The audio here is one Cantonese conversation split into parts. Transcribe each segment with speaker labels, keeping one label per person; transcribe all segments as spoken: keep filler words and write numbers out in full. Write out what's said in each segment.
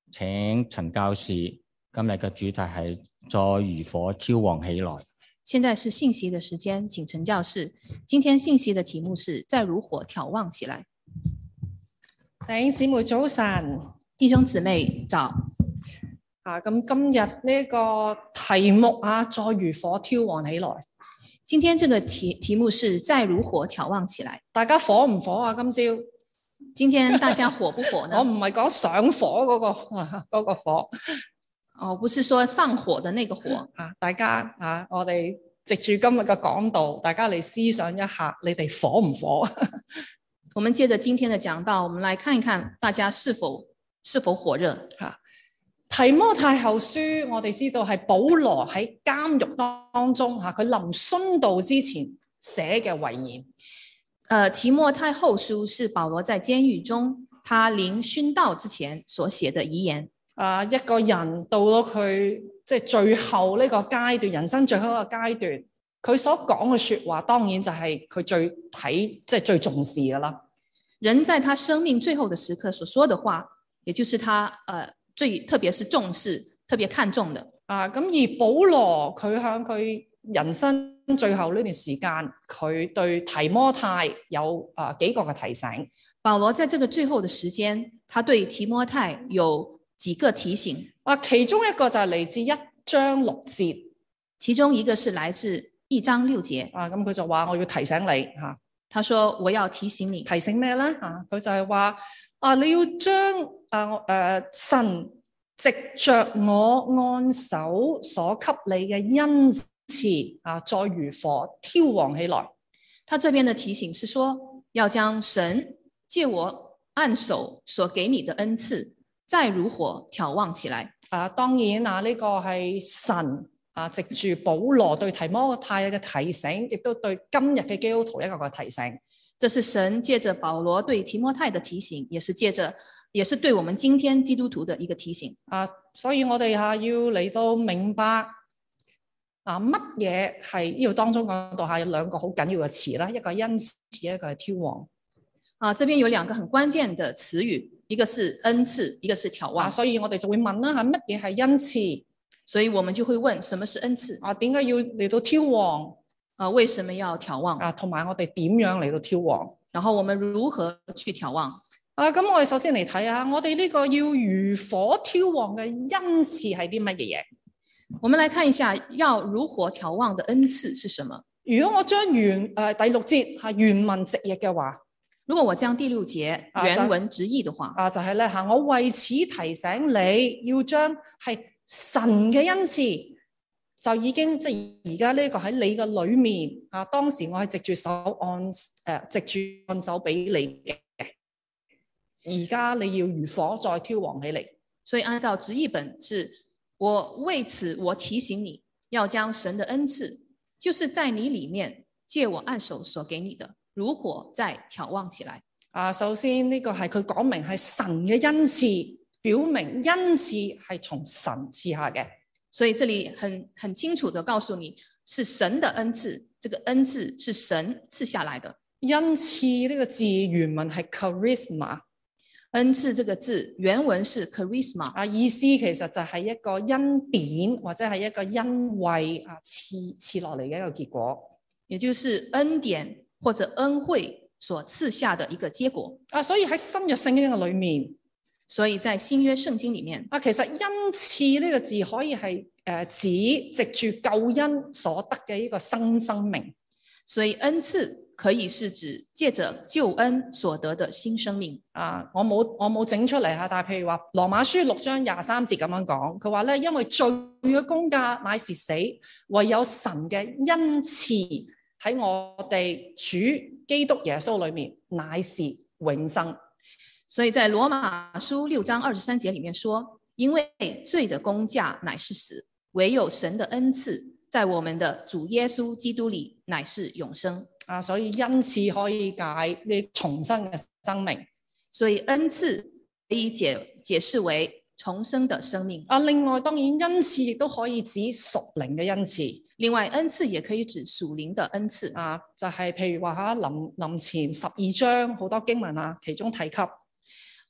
Speaker 1: 請陳教士，今日嘅主題係再如火挑旺起來。
Speaker 2: 現在是信息的時間，請陳教士。今天信息的題目是再如火挑旺起來。
Speaker 3: 弟兄姊妹早晨，
Speaker 2: 弟兄姊妹早。
Speaker 3: 啊，咁今日呢個題目啊，再如火挑旺起來。
Speaker 2: 今天這個題題目是再如火挑旺起來。
Speaker 3: 大家火唔火啊？今朝？
Speaker 2: 今天大家火不火呢？
Speaker 3: 我唔係講上火嗰、那個嗰、那個火，
Speaker 2: 哦，不是說上火的那個火
Speaker 3: 啊！大家啊，我哋藉住今日嘅講道，大家嚟思想一下，你哋火唔火？
Speaker 2: 我們借着今天的講道，我們來看一看大家是否是否火熱。
Speaker 3: 啊，提摩太後書，我哋知道係保羅喺監獄當中吓，佢臨殉道之前寫嘅遺言。
Speaker 2: 呃，提摩太後書是保羅在監獄中，他臨殉道之前所寫的遺言。
Speaker 3: 啊，一個人到咗佢即係最後呢個階段，人生最後一個階段，佢所講嘅說話，當然就係佢最睇即係最重視噶啦。
Speaker 2: 人在他生命最後的時刻所說的話，也就是他呃最特別是重視、特別看重的。
Speaker 3: 啊，咁而保羅佢向佢人生最後呢段時間，佢對提摩太有啊幾個嘅提醒。
Speaker 2: 保羅在這個最後的時間，他對提摩太有幾個提醒。
Speaker 3: 啊，其中一個就係嚟自一章六節，
Speaker 2: 其中一個是來自一章六節。
Speaker 3: 啊，咁佢就話我要提醒你吓。
Speaker 2: 他說我要提醒你，
Speaker 3: 提醒咩咧？啊，佢就係話啊，你要將啊誒、呃、神藉着我按手所給你嘅恩賜啊，再如火挑旺起來。
Speaker 2: 他這邊的提醒是說，要將神借我按手所給你的恩賜，再如火挑旺起來。
Speaker 3: 啊，當然啊，呢、這個係神啊，藉住保羅對提摩太嘅提醒，亦都對今日嘅基督徒一個嘅提醒。
Speaker 2: 這是神借着保羅對提摩太的提醒，也是借着，也是對我們今天基督徒的一個提醒。
Speaker 3: 啊，所以我哋吓要嚟到明白啊，乜嘢係呢度當中講到下有兩個好緊要嘅詞啦，一個係恩賜，一個係挑旺。
Speaker 2: 啊，這邊有兩個很關鍵的詞語，一個是恩賜，一個是挑旺。
Speaker 3: 啊，所以我哋就會問啦吓，乜嘢係恩賜？
Speaker 2: 所以我們就會問，什麼是恩賜？
Speaker 3: 啊，點解要嚟到挑旺？
Speaker 2: 啊，為什麼要挑旺？
Speaker 3: 啊，同埋我哋點樣嚟到挑旺？
Speaker 2: 然後我們如何去挑旺？
Speaker 3: 啊，咁我哋首先嚟睇下，我哋呢個要如火挑旺嘅恩賜係啲乜嘢嘢？
Speaker 2: 我們來看一下，要如火挑旺的恩賜是什麼？
Speaker 3: 如果我將原誒、呃、第六節係原文直譯嘅話，
Speaker 2: 如果我將第六節原文直譯的話，
Speaker 3: 啊就係咧吓，我為此提醒你要將係神嘅恩賜，就已經即係而家呢個喺你嘅裏面啊。當時我係藉住手按誒、呃、藉住按手俾你嘅，而家你要如火再挑旺起嚟。
Speaker 2: 所以按照直譯本是，我為此我提醒你要將神的恩賜，就是在你裏面借我按手所給你的，如火再挑旺起來。
Speaker 3: 啊，首先呢個係佢講明係神嘅恩賜，表明恩賜係從神賜下嘅。
Speaker 2: 所以這裏很很清楚地告訴你，是神的恩賜，這個恩賜是神賜下來的。
Speaker 3: 恩賜呢個字原文係 charisma，
Speaker 2: 恩賜這個字原文是 charisma，
Speaker 3: 啊，意思其實就係一個恩典或者係一個恩惠啊賜賜落嚟嘅一個結果，
Speaker 2: 也就是恩典或者恩惠所賜下的一個結果。
Speaker 3: 啊，所以喺新約聖經嘅裏面。
Speaker 2: 所以在新約聖經裏面
Speaker 3: 啊，其實恩賜呢個字可以係誒、呃、指藉住救恩所得嘅呢個新生命。
Speaker 2: 所以恩賜可以是指借着救恩所得的新生命。
Speaker 3: 啊，我冇我冇整出嚟吓，但係譬如話羅馬書六章廿三節咁樣講，佢話咧，因為罪嘅工價乃是死，唯有神嘅恩賜喺我哋主基督耶穌裏面乃是永生。
Speaker 2: 所以在羅馬書六章二十三節裏面說，因為罪的工價乃是死，唯有神的恩賜在我們的主耶穌基督裏乃是永生。
Speaker 3: 啊，所以恩賜可以解你重生嘅生命，
Speaker 2: 所以恩賜可以解解釋為重生的生命。
Speaker 3: 啊，另外當然恩賜亦都可以指屬靈嘅恩賜。
Speaker 2: 另外恩賜也可以指屬靈的恩賜。
Speaker 3: 啊，就係、是、譬如話吓臨臨前十二章好多經文啊，其中提及。
Speaker 2: 誒、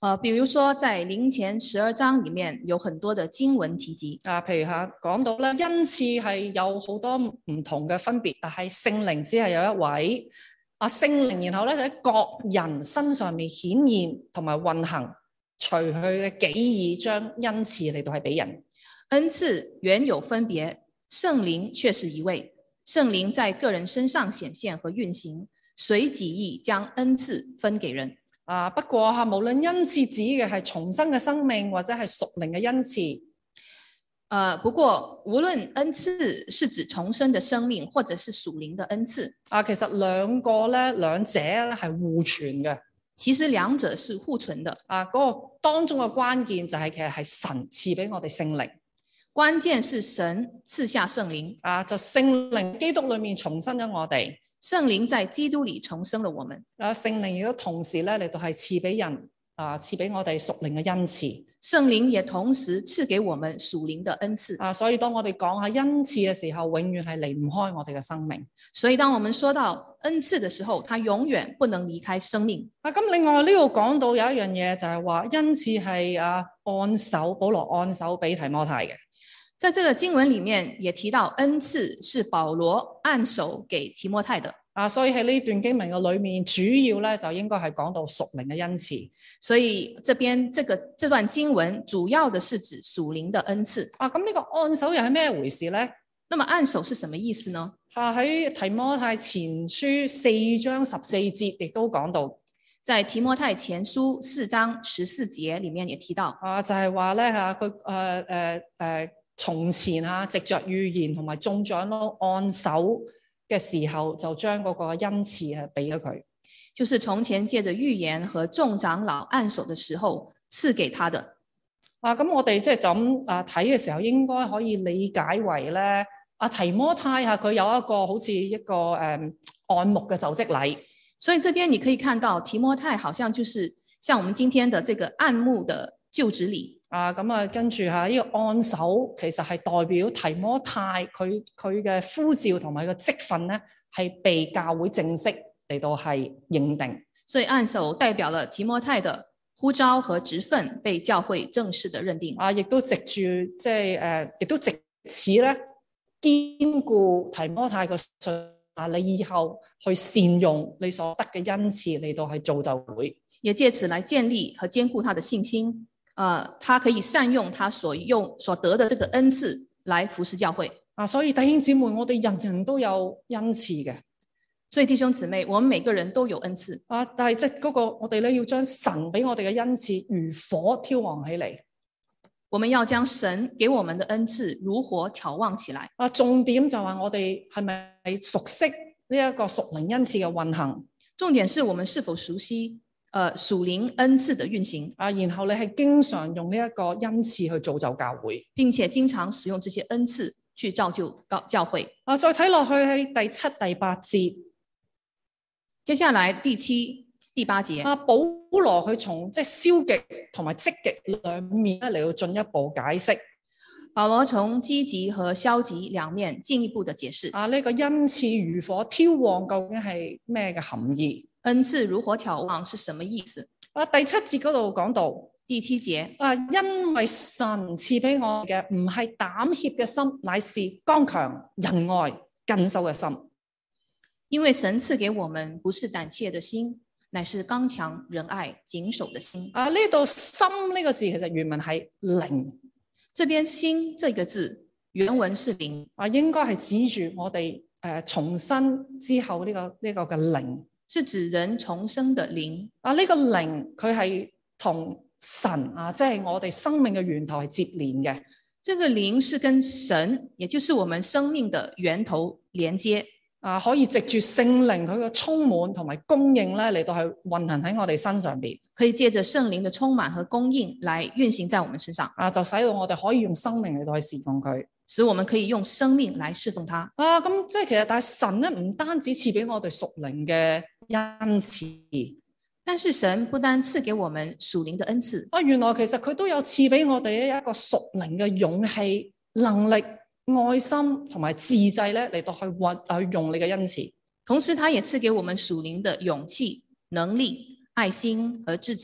Speaker 2: 呃，比如說在林前十二章裡面有很多的經文提及。
Speaker 3: 啊，譬如吓講到咧，恩賜係有好多唔同嘅分別，但係聖靈只係有一位。啊，聖靈然後咧就喺各人身上面顯現同埋運行，隨佢嘅己意將恩賜嚟到係俾人。
Speaker 2: 恩賜原有分別，聖靈卻是一位。聖靈在個人身上顯現和運行，隨己意將恩賜分給人。
Speaker 3: 啊，不過嚇，無論恩賜指嘅係重生嘅生命，或者係屬靈嘅恩賜。
Speaker 2: 呃，不過無論恩賜是指重生的生命，或者是屬靈的恩賜，
Speaker 3: 啊，其實兩個咧，兩者咧係互存嘅。
Speaker 2: 其實兩者是互存的。
Speaker 3: 啊，嗰、那個當中嘅關鍵就係其實係神賜俾我哋聖靈。
Speaker 2: 關鍵是神賜下聖靈。
Speaker 3: 啊，就聖靈基督裏面重生咗我哋。
Speaker 2: 聖靈在基督裏重生了我們。
Speaker 3: 啊，聖靈亦都同時咧嚟到係賜俾人啊，賜俾我哋屬靈嘅恩賜。
Speaker 2: 聖靈也同時賜給我們屬靈的恩賜。
Speaker 3: 啊，所以當我哋講下恩賜嘅時候，永遠係離唔開我哋嘅生命。
Speaker 2: 所以當我們說到恩賜嘅時候，它永遠不能離開生命。
Speaker 3: 啊，咁另外呢度講到有一樣嘢就係話恩賜係啊按手，保羅按手俾提摩太嘅。
Speaker 2: 在這個經文裡面也提到恩賜是保羅按手給提摩太的。
Speaker 3: 啊，所以喺呢段經文嘅裏面，主要咧就應該係講到屬靈嘅恩賜。
Speaker 2: 所以這邊這個這段經文主要的是指屬靈的恩賜。
Speaker 3: 啊，咁呢個按手又係咩回事咧？
Speaker 2: 那麼按手是什麼意思呢？
Speaker 3: 啊，喺提摩太前書四章十四節亦都講到，
Speaker 2: 在提摩太前書四章十四節裡面也提到。
Speaker 3: 啊，就係話咧嚇佢誒誒誒從前嚇藉着預言同埋眾長老按手嘅時候，就將嗰個恩賜係俾咗佢。
Speaker 2: 就是從前借着預言和眾長老按手的時候賜給他的。
Speaker 3: 啊，咁我哋即係就咁啊睇嘅時候，應該可以理解為咧，阿提摩太嚇佢有一個好似一個誒、嗯、按牧嘅就職禮。
Speaker 2: 所以這邊你可以看到提摩太好像就是像我們今天的這個按牧的就職禮。
Speaker 3: 啊，咁啊，跟住嚇呢個按手，其實係代表提摩太佢佢嘅呼召同埋個職分咧，係被教會正式嚟到係認定。
Speaker 2: 所以按手代表了提摩太的呼召和職分被教會正式的認定。
Speaker 3: 啊，亦都藉住即係誒，亦都藉此咧堅固提摩太個信啊，你以後去善用你所得嘅恩賜嚟到係造就會，
Speaker 2: 也借此來建立和堅固他的信心。呃，他可以善用他所用所得的這個恩賜來服侍教會。
Speaker 3: 啊，所以弟兄姊妹，我哋人人都有恩賜嘅。
Speaker 2: 所以弟兄姊妹，我們每個人都有恩賜。
Speaker 3: 啊，但係即係嗰個我哋咧要將神俾我哋嘅恩賜如火挑旺起嚟。
Speaker 2: 我們要將神給我們的恩賜如火挑旺起來。
Speaker 3: 啊，重點就係我哋係咪熟悉呢一個屬靈恩賜嘅運行？
Speaker 2: 重點是我們是否熟悉呃屬靈恩賜的運行
Speaker 3: 啊，然後你係經常用呢一個恩賜去造就教會，
Speaker 2: 並且經常使用這些恩賜去造就教教會。
Speaker 3: 啊，再睇落去喺第七、第八節，
Speaker 2: 接下來第七、第八節，
Speaker 3: 啊，保羅佢從即係消極同埋積極兩面咧嚟到進一步解釋。
Speaker 2: 保羅從積極和消極兩面進一步的解釋。
Speaker 3: 啊，呢個恩賜如火挑旺究竟係咩嘅含義？
Speaker 2: 恩賜如火挑旺是什麼意思？
Speaker 3: 啊，第七節嗰度講到，
Speaker 2: 第七節，
Speaker 3: 啊，因為神賜俾我嘅唔係膽怯嘅心，乃是剛強、仁愛、謹守嘅心。
Speaker 2: 因為神賜給我們不是膽怯的心，乃是剛強、仁愛、謹守的心。
Speaker 3: 啊，呢度心呢個字其實原文係靈，
Speaker 2: 這邊心這個字原文是靈，
Speaker 3: 啊，應該係指住我哋誒、呃、重生之後呢、這個呢、這個嘅靈。
Speaker 2: 是指人重生的靈
Speaker 3: 啊！呢、這個靈佢係同神啊，即係我哋生命嘅源頭係接連嘅。
Speaker 2: 這個靈是跟神，也就是我們生命的源頭連接。
Speaker 3: 啊，可以藉住聖靈佢嘅充滿同埋供應咧嚟到去運行喺我哋身上邊。
Speaker 2: 可以借着聖靈的充滿和供應來運行在我們身上。
Speaker 3: 啊，就使到我哋可以用生命嚟到去侍奉佢。
Speaker 2: 使我們可以用生命來侍奉他。
Speaker 3: 啊，咁即係其實，但係神咧唔單止賜俾我哋屬靈嘅恩賜，
Speaker 2: 但是神不單賜給我們屬靈的恩賜。
Speaker 3: 啊，原來其實佢都有賜俾我哋一個屬靈嘅勇氣、能力、愛心同埋自制咧嚟到去運去用你嘅恩賜。
Speaker 2: 同時，他也賜給我們屬靈的勇氣、能力、愛心和自制，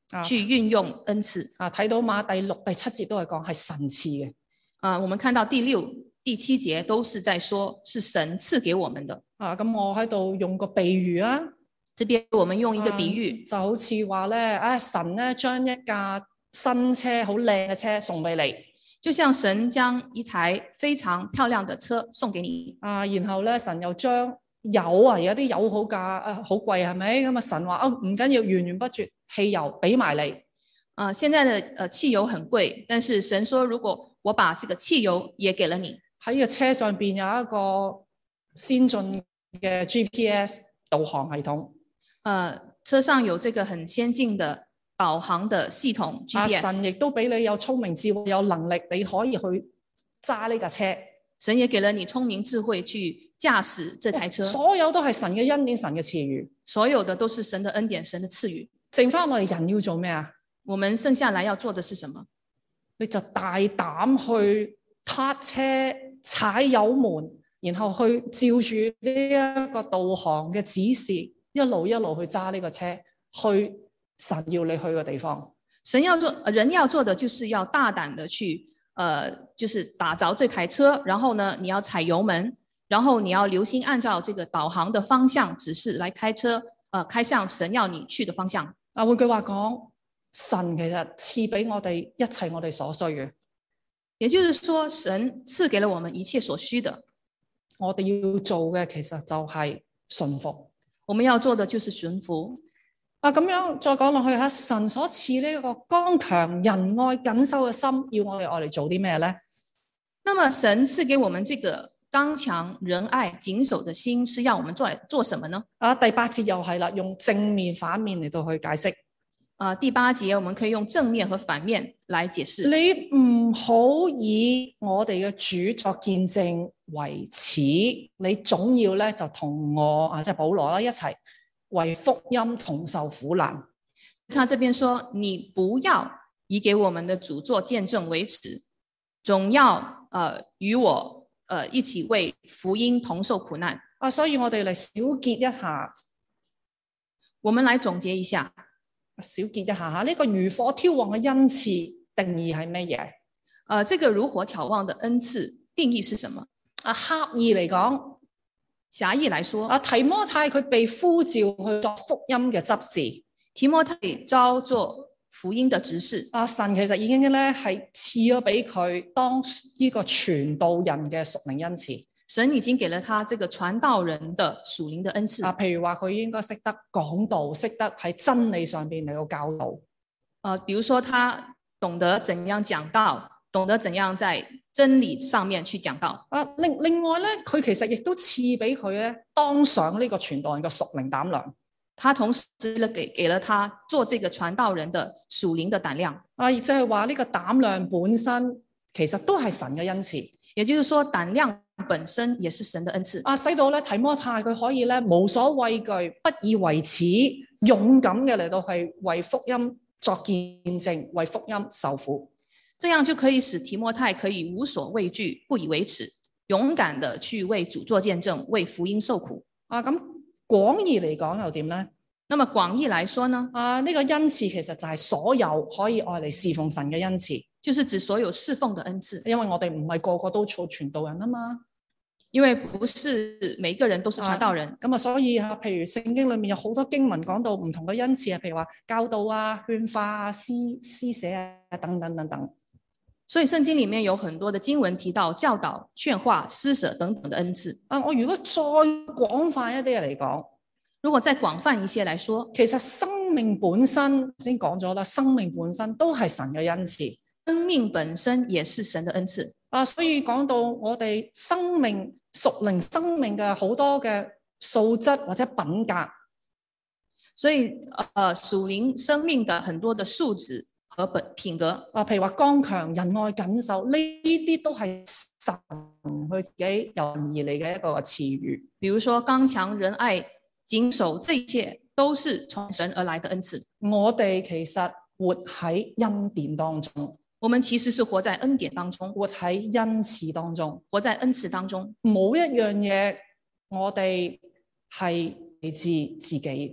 Speaker 3: 啊
Speaker 2: 去運用恩賜。
Speaker 3: 啊，睇到馬第六、第七節都係講係神賜嘅。
Speaker 2: 啊，我們看到第六、第七節都是在說，是神賜給我們的。
Speaker 3: 啊，咁我喺度用個比喻啊，
Speaker 2: 這邊我們用一個比喻，
Speaker 3: 啊、就好似話咧，啊神咧將一架新車好靚嘅車送俾你，
Speaker 2: 就像神將一台非常漂亮的車送給你。
Speaker 3: 啊，然後咧神又將油啊，而家啲油好價啊，好貴係咪？咁啊神話哦唔緊要，源源不絕汽油俾埋你。
Speaker 2: 啊，現在的呃汽油很貴，但是神說如果我把這個汽油也給了你，
Speaker 3: 喺個車上邊有一個先進嘅 G P S 導航系統。
Speaker 2: 呃，車上有這個很先進的導航的系統 G P S。
Speaker 3: 啊、神亦都俾你有聰明智慧，有能力，你可以去揸呢架車。
Speaker 2: 神也給了你聰明智慧去駕駛這台車。
Speaker 3: 所有都係神嘅恩典，神嘅賜予。
Speaker 2: 所有的都是神的恩典，神的賜予。
Speaker 3: 剩翻我哋人要做咩啊？
Speaker 2: 我們剩下來要做的是什麼？
Speaker 3: 你就大膽去撻車、踩油門，然後去照住呢一個導航嘅指示，一路一路去揸呢個車去神要你去嘅地方。
Speaker 2: 神要做，人要做的就是要大膽的去，呃，就是打着這台車，然後呢，你要踩油門，然後你要留心按照這個導航的方向指示來開車，呃，開向神要你去的方向。
Speaker 3: 啊，換句話講，神其實賜俾我哋一切我哋所需嘅，
Speaker 2: 也就是說，神賜給了我們一切所需的。
Speaker 3: 我哋要做嘅其實就係順服。
Speaker 2: 我們要做的就是順服。
Speaker 3: 啊，咁樣再講落去吓，神所賜呢一個剛強仁愛謹守嘅心，要我哋愛嚟做啲咩咧？
Speaker 2: 那麼神賜給我們這個剛強仁愛謹守的心，是要我們做來做什麼呢？
Speaker 3: 啊，第八節又係啦，用正面反面嚟到去解釋。
Speaker 2: 啊，第八節我們可以用正面和反面來解釋。
Speaker 3: 你唔好以我哋嘅主作見證為恥，你總要咧就同我啊，即係保羅啦一齊為福音同受苦難。
Speaker 2: 他這邊說，你不要以給我們的主作見證為恥，總要呃與我呃一起為福音同受苦難。
Speaker 3: 啊，所以我哋嚟小結一下，
Speaker 2: 我們來總結一下。
Speaker 3: 小結一下吓，呢、這個如火挑旺嘅恩賜定義係咩嘢？
Speaker 2: 呃，這個如火挑旺的恩賜定義是什麼？
Speaker 3: 啊，狹義嚟講，
Speaker 2: 狹義來說，
Speaker 3: 啊提摩太佢被呼召去作福音嘅執事，
Speaker 2: 提摩太召做福音的執事。
Speaker 3: 啊，神其實已經咧係賜咗俾佢當呢個傳道人嘅屬靈恩賜。
Speaker 2: 神已經給了他這個傳道人的屬靈的恩賜。
Speaker 3: 啊，譬如話佢應該識得講道，識得喺真理上邊嚟到教導。
Speaker 2: 呃，比如說他懂得怎樣講道，懂得怎樣在真理上面去講道。
Speaker 3: 啊，另另外咧，佢其實亦都賜俾佢咧當上呢個傳道人嘅屬靈膽量。
Speaker 2: 他同時咧給給了他做這個傳道人的屬靈的膽量。
Speaker 3: 啊，亦即係話呢個膽量本身其實都係神嘅恩賜。
Speaker 2: 也就是說，膽量本身也是神的恩賜。
Speaker 3: 啊，使到咧提摩太佢可以咧無所畏懼，不以為恥，勇敢嘅嚟到係為福音作見證，為福音受苦。
Speaker 2: 這樣就可以使提摩太可以無所畏懼，不以為恥，勇敢的去為主作見證，為福音受苦。
Speaker 3: 啊，咁廣義嚟講又點咧？
Speaker 2: 那麼廣義來說呢？
Speaker 3: 啊，呢個恩賜其實就係所有可以愛嚟侍奉神嘅恩賜。
Speaker 2: 就是指所有侍奉的恩賜，
Speaker 3: 因為我哋唔係個個都做傳道人啊嘛，
Speaker 2: 因為不是每個人都是傳道人，
Speaker 3: 咁啊，所以啊，譬如聖經裏面有好多經文講到唔同嘅恩賜啊，譬如話教導啊、勸化啊、施施捨啊等等等等。
Speaker 2: 所以聖經裏面有很多的經文提到教導、勸化、施捨等等的恩賜。
Speaker 3: 啊，我如果再廣泛一啲嚟講，
Speaker 2: 如果再廣泛一些來說，
Speaker 3: 其實生命本身先講咗啦，生命本身都係神嘅恩賜。
Speaker 2: 生命本身也是神的恩賜
Speaker 3: 啊，所以講到我哋生命屬靈生命嘅好多嘅素質或者品格，
Speaker 2: 所以誒屬靈生命的很多的素質和本品格
Speaker 3: 啊，譬如話剛強、仁愛、謹守，呢啲都係神佢自己由人而嚟嘅一個賜予。
Speaker 2: 比如說剛強、仁愛、謹守，這一切都是從神而來的恩賜。
Speaker 3: 我哋其實活喺恩典當中。
Speaker 2: 我們其實是活在恩典當中，
Speaker 3: 活喺恩賜當中，
Speaker 2: 活在恩賜當中。
Speaker 3: 冇一樣嘢我哋係嚟自自己，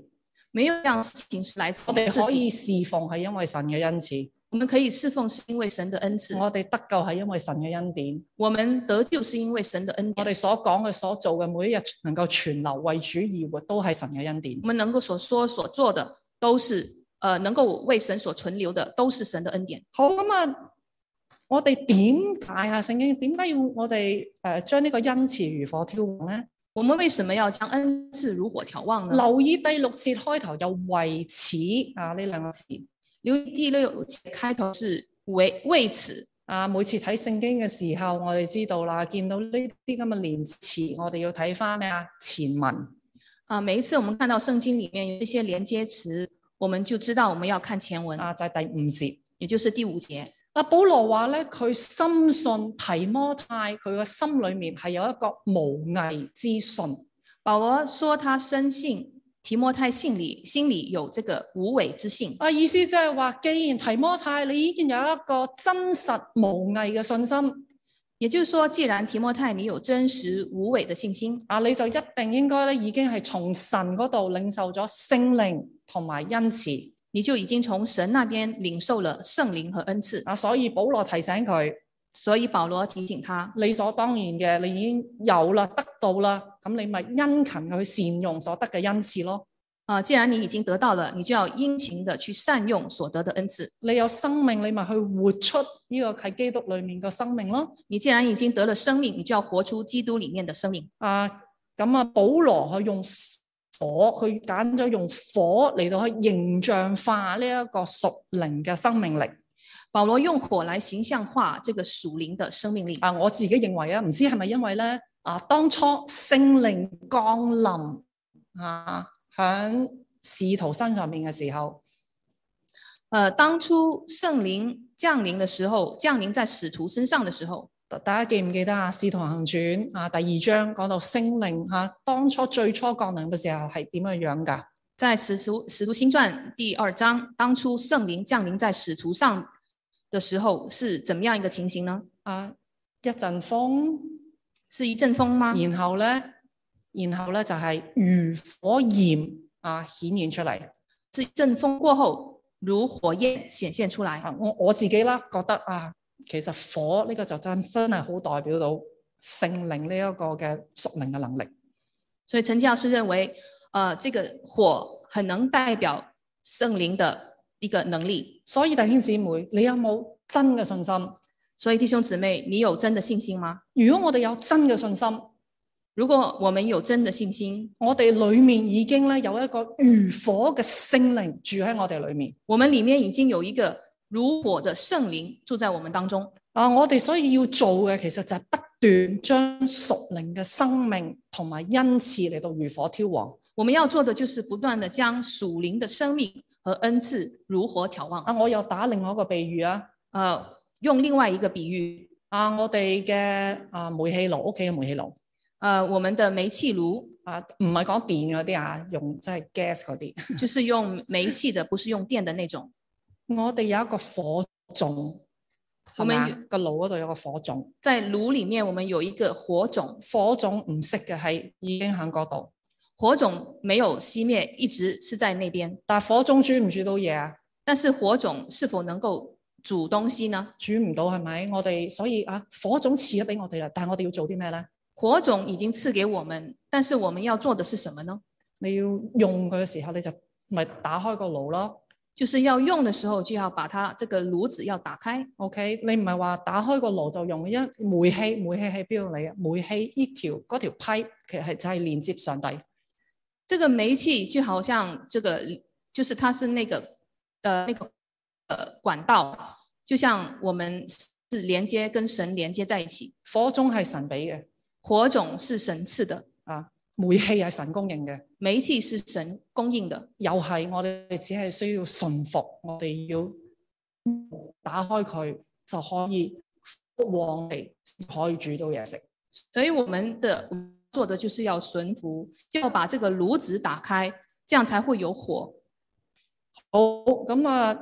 Speaker 2: 沒有一樣事情是來自
Speaker 3: 我哋
Speaker 2: 自
Speaker 3: 可以
Speaker 2: 己。
Speaker 3: 侍奉係因為神嘅恩賜，
Speaker 2: 我們可以侍奉是因為神的恩賜，
Speaker 3: 我哋得救係因為神嘅恩典。
Speaker 2: 我們得救是因為神的恩典。
Speaker 3: 我哋所講嘅、所做嘅，每一日能夠存留為主而活，都係神嘅恩典。
Speaker 2: 我們能夠所說所做的，都是呃能夠為神所存留的，都是神的恩典。
Speaker 3: 好，咁啊，我哋點解啊？聖經點解要我哋誒將呢個恩賜如火挑旺咧？
Speaker 2: 我們為什麼要將恩賜如火挑旺呢？
Speaker 3: 留意第六節開頭有為此啊呢兩個字。
Speaker 2: 留意第六節開頭是為為此
Speaker 3: 啊，每次睇聖經嘅時候，我哋知道啦，見到呢啲咁嘅連詞，我哋要睇翻咩啊？前文
Speaker 2: 啊，每一次我們看到聖經裏面有一些連接詞，我們就知道我們要看前文
Speaker 3: 啊，就係、是、第五節，
Speaker 2: 也就是第五節。
Speaker 3: 阿保羅話咧，佢深信提摩太，佢個心裏面係有一個無偽之信。
Speaker 2: 保羅說他深信提摩太心裏心裏有這個無偽之信。
Speaker 3: 啊，意思即係話，既然提摩太你已經有一個真實無偽嘅信心，
Speaker 2: 也就是說，既然提摩太你有真實無偽的信心，
Speaker 3: 啊，你就一定應該咧已經係從神嗰度領受咗聖靈同埋恩賜。
Speaker 2: 你就已經從神那邊領受了聖靈和恩賜
Speaker 3: 啊，所以保羅提醒佢，
Speaker 2: 所以保羅提醒他，
Speaker 3: 理所當然嘅，你已經有啦，得到啦，咁你咪殷勤去善用所得嘅恩賜咯。
Speaker 2: 啊，既然你已經得到了，你就要殷勤的去善用所得的恩賜。
Speaker 3: 你有生命，你咪去活出呢個喺基督裏面嘅生命咯。
Speaker 2: 你既然已經得了生命，你就要活出基督裏面的生命。
Speaker 3: 啊，咁啊，保羅去用火，佢揀咗用火嚟到去形象化呢一個屬靈嘅生命力。
Speaker 2: 保羅用火來形象化這個屬靈的生命力。
Speaker 3: 啊，我自己認為啊，唔知係咪因為咧啊，當初聖靈降臨啊喺使徒身上面嘅時候，
Speaker 2: 誒、呃，當初聖靈降臨嘅時候，降臨在使徒身上嘅時候。
Speaker 3: 大家記唔記得啊？《使徒行傳》啊，第二章講到聖靈吓，當初最初降臨嘅時候係點樣樣噶？
Speaker 2: 在使徒使徒行傳第二章，當初聖靈降臨在使徒上嘅時候，是怎麼樣一個情形呢？
Speaker 3: 啊，一陣風，
Speaker 2: 是一陣風嗎？
Speaker 3: 然後咧，然後咧就係如火焰啊顯現出嚟。
Speaker 2: 是一陣風過後，如火焰顯現出來。
Speaker 3: 啊，我我自己啦覺得啊。其實火呢個就真真係好代表到聖靈呢一個嘅屬靈嘅能力，
Speaker 2: 所以陳教士認為，誒、呃，這個火很能代表聖靈的一個能力。
Speaker 3: 所以弟兄姊妹，你有冇真嘅信心？
Speaker 2: 所以弟兄姊妹，你有真的信心嗎？
Speaker 3: 如果我哋有真嘅信心，
Speaker 2: 如果我們有真的信心，
Speaker 3: 我哋裏面已經咧有一個如火嘅聖靈住喺我哋裏面，
Speaker 2: 我們裏面已經有一個如火的聖靈住在我們當中
Speaker 3: 啊！我哋所以要做嘅，其實就係不斷將屬靈嘅生命同埋恩賜嚟到如火挑旺。
Speaker 2: 我們要做的就是不斷的將屬靈的生命和恩賜如火挑旺。
Speaker 3: 啊！我又打另外一個比喻啊，
Speaker 2: 誒、呃，用另外一個比喻
Speaker 3: 啊，我哋嘅啊煤氣爐，屋企嘅煤氣爐，
Speaker 2: 誒、呃，我們的煤氣爐
Speaker 3: 啊，唔係講電嗰啲啊，用即係 gas 嗰啲，
Speaker 2: 就是用煤氣的，不是用電的那種。
Speaker 3: 我哋有一個火種，係咪啊？個爐嗰度有個火種，
Speaker 2: 在爐裏面我們有一個火種，
Speaker 3: 火種唔熄嘅係已經喺嗰度，
Speaker 2: 火種沒有熄滅，一直是在那邊。
Speaker 3: 但係火種煮唔煮到嘢啊？
Speaker 2: 但是火種是否能夠煮東西呢？
Speaker 3: 煮唔到係咪？我哋所以啊，火種賜咗俾我哋啦，但係我哋要做啲咩咧？
Speaker 2: 火種已經賜給我們，但是我們要做的是什麼呢？
Speaker 3: 你要用佢嘅時候，你就咪打開個爐咯。
Speaker 2: 就是要用的時候就要把它這個爐子要打開。
Speaker 3: OK，你唔係話打開個爐就用一煤氣，煤氣喺邊度嚟啊？煤氣呢條嗰條 pipe 其實係就係連接上帝。
Speaker 2: 這個煤氣就好像這個，就是它是那個，呃，那個，呃，管道，就像我們是連接跟神連接在一起。
Speaker 3: 火種係神俾嘅，
Speaker 2: 火種是神賜的
Speaker 3: 啊，煤氣係神供應嘅。
Speaker 2: 煤氣是神供應的，
Speaker 3: 又係我哋只係需要順服，我哋要打開佢就可以旺嚟，可以煮到嘢食。
Speaker 2: 所以我們的做的就是要順服，要把這個爐子打開，這樣才會有火。
Speaker 3: 好，咁啊，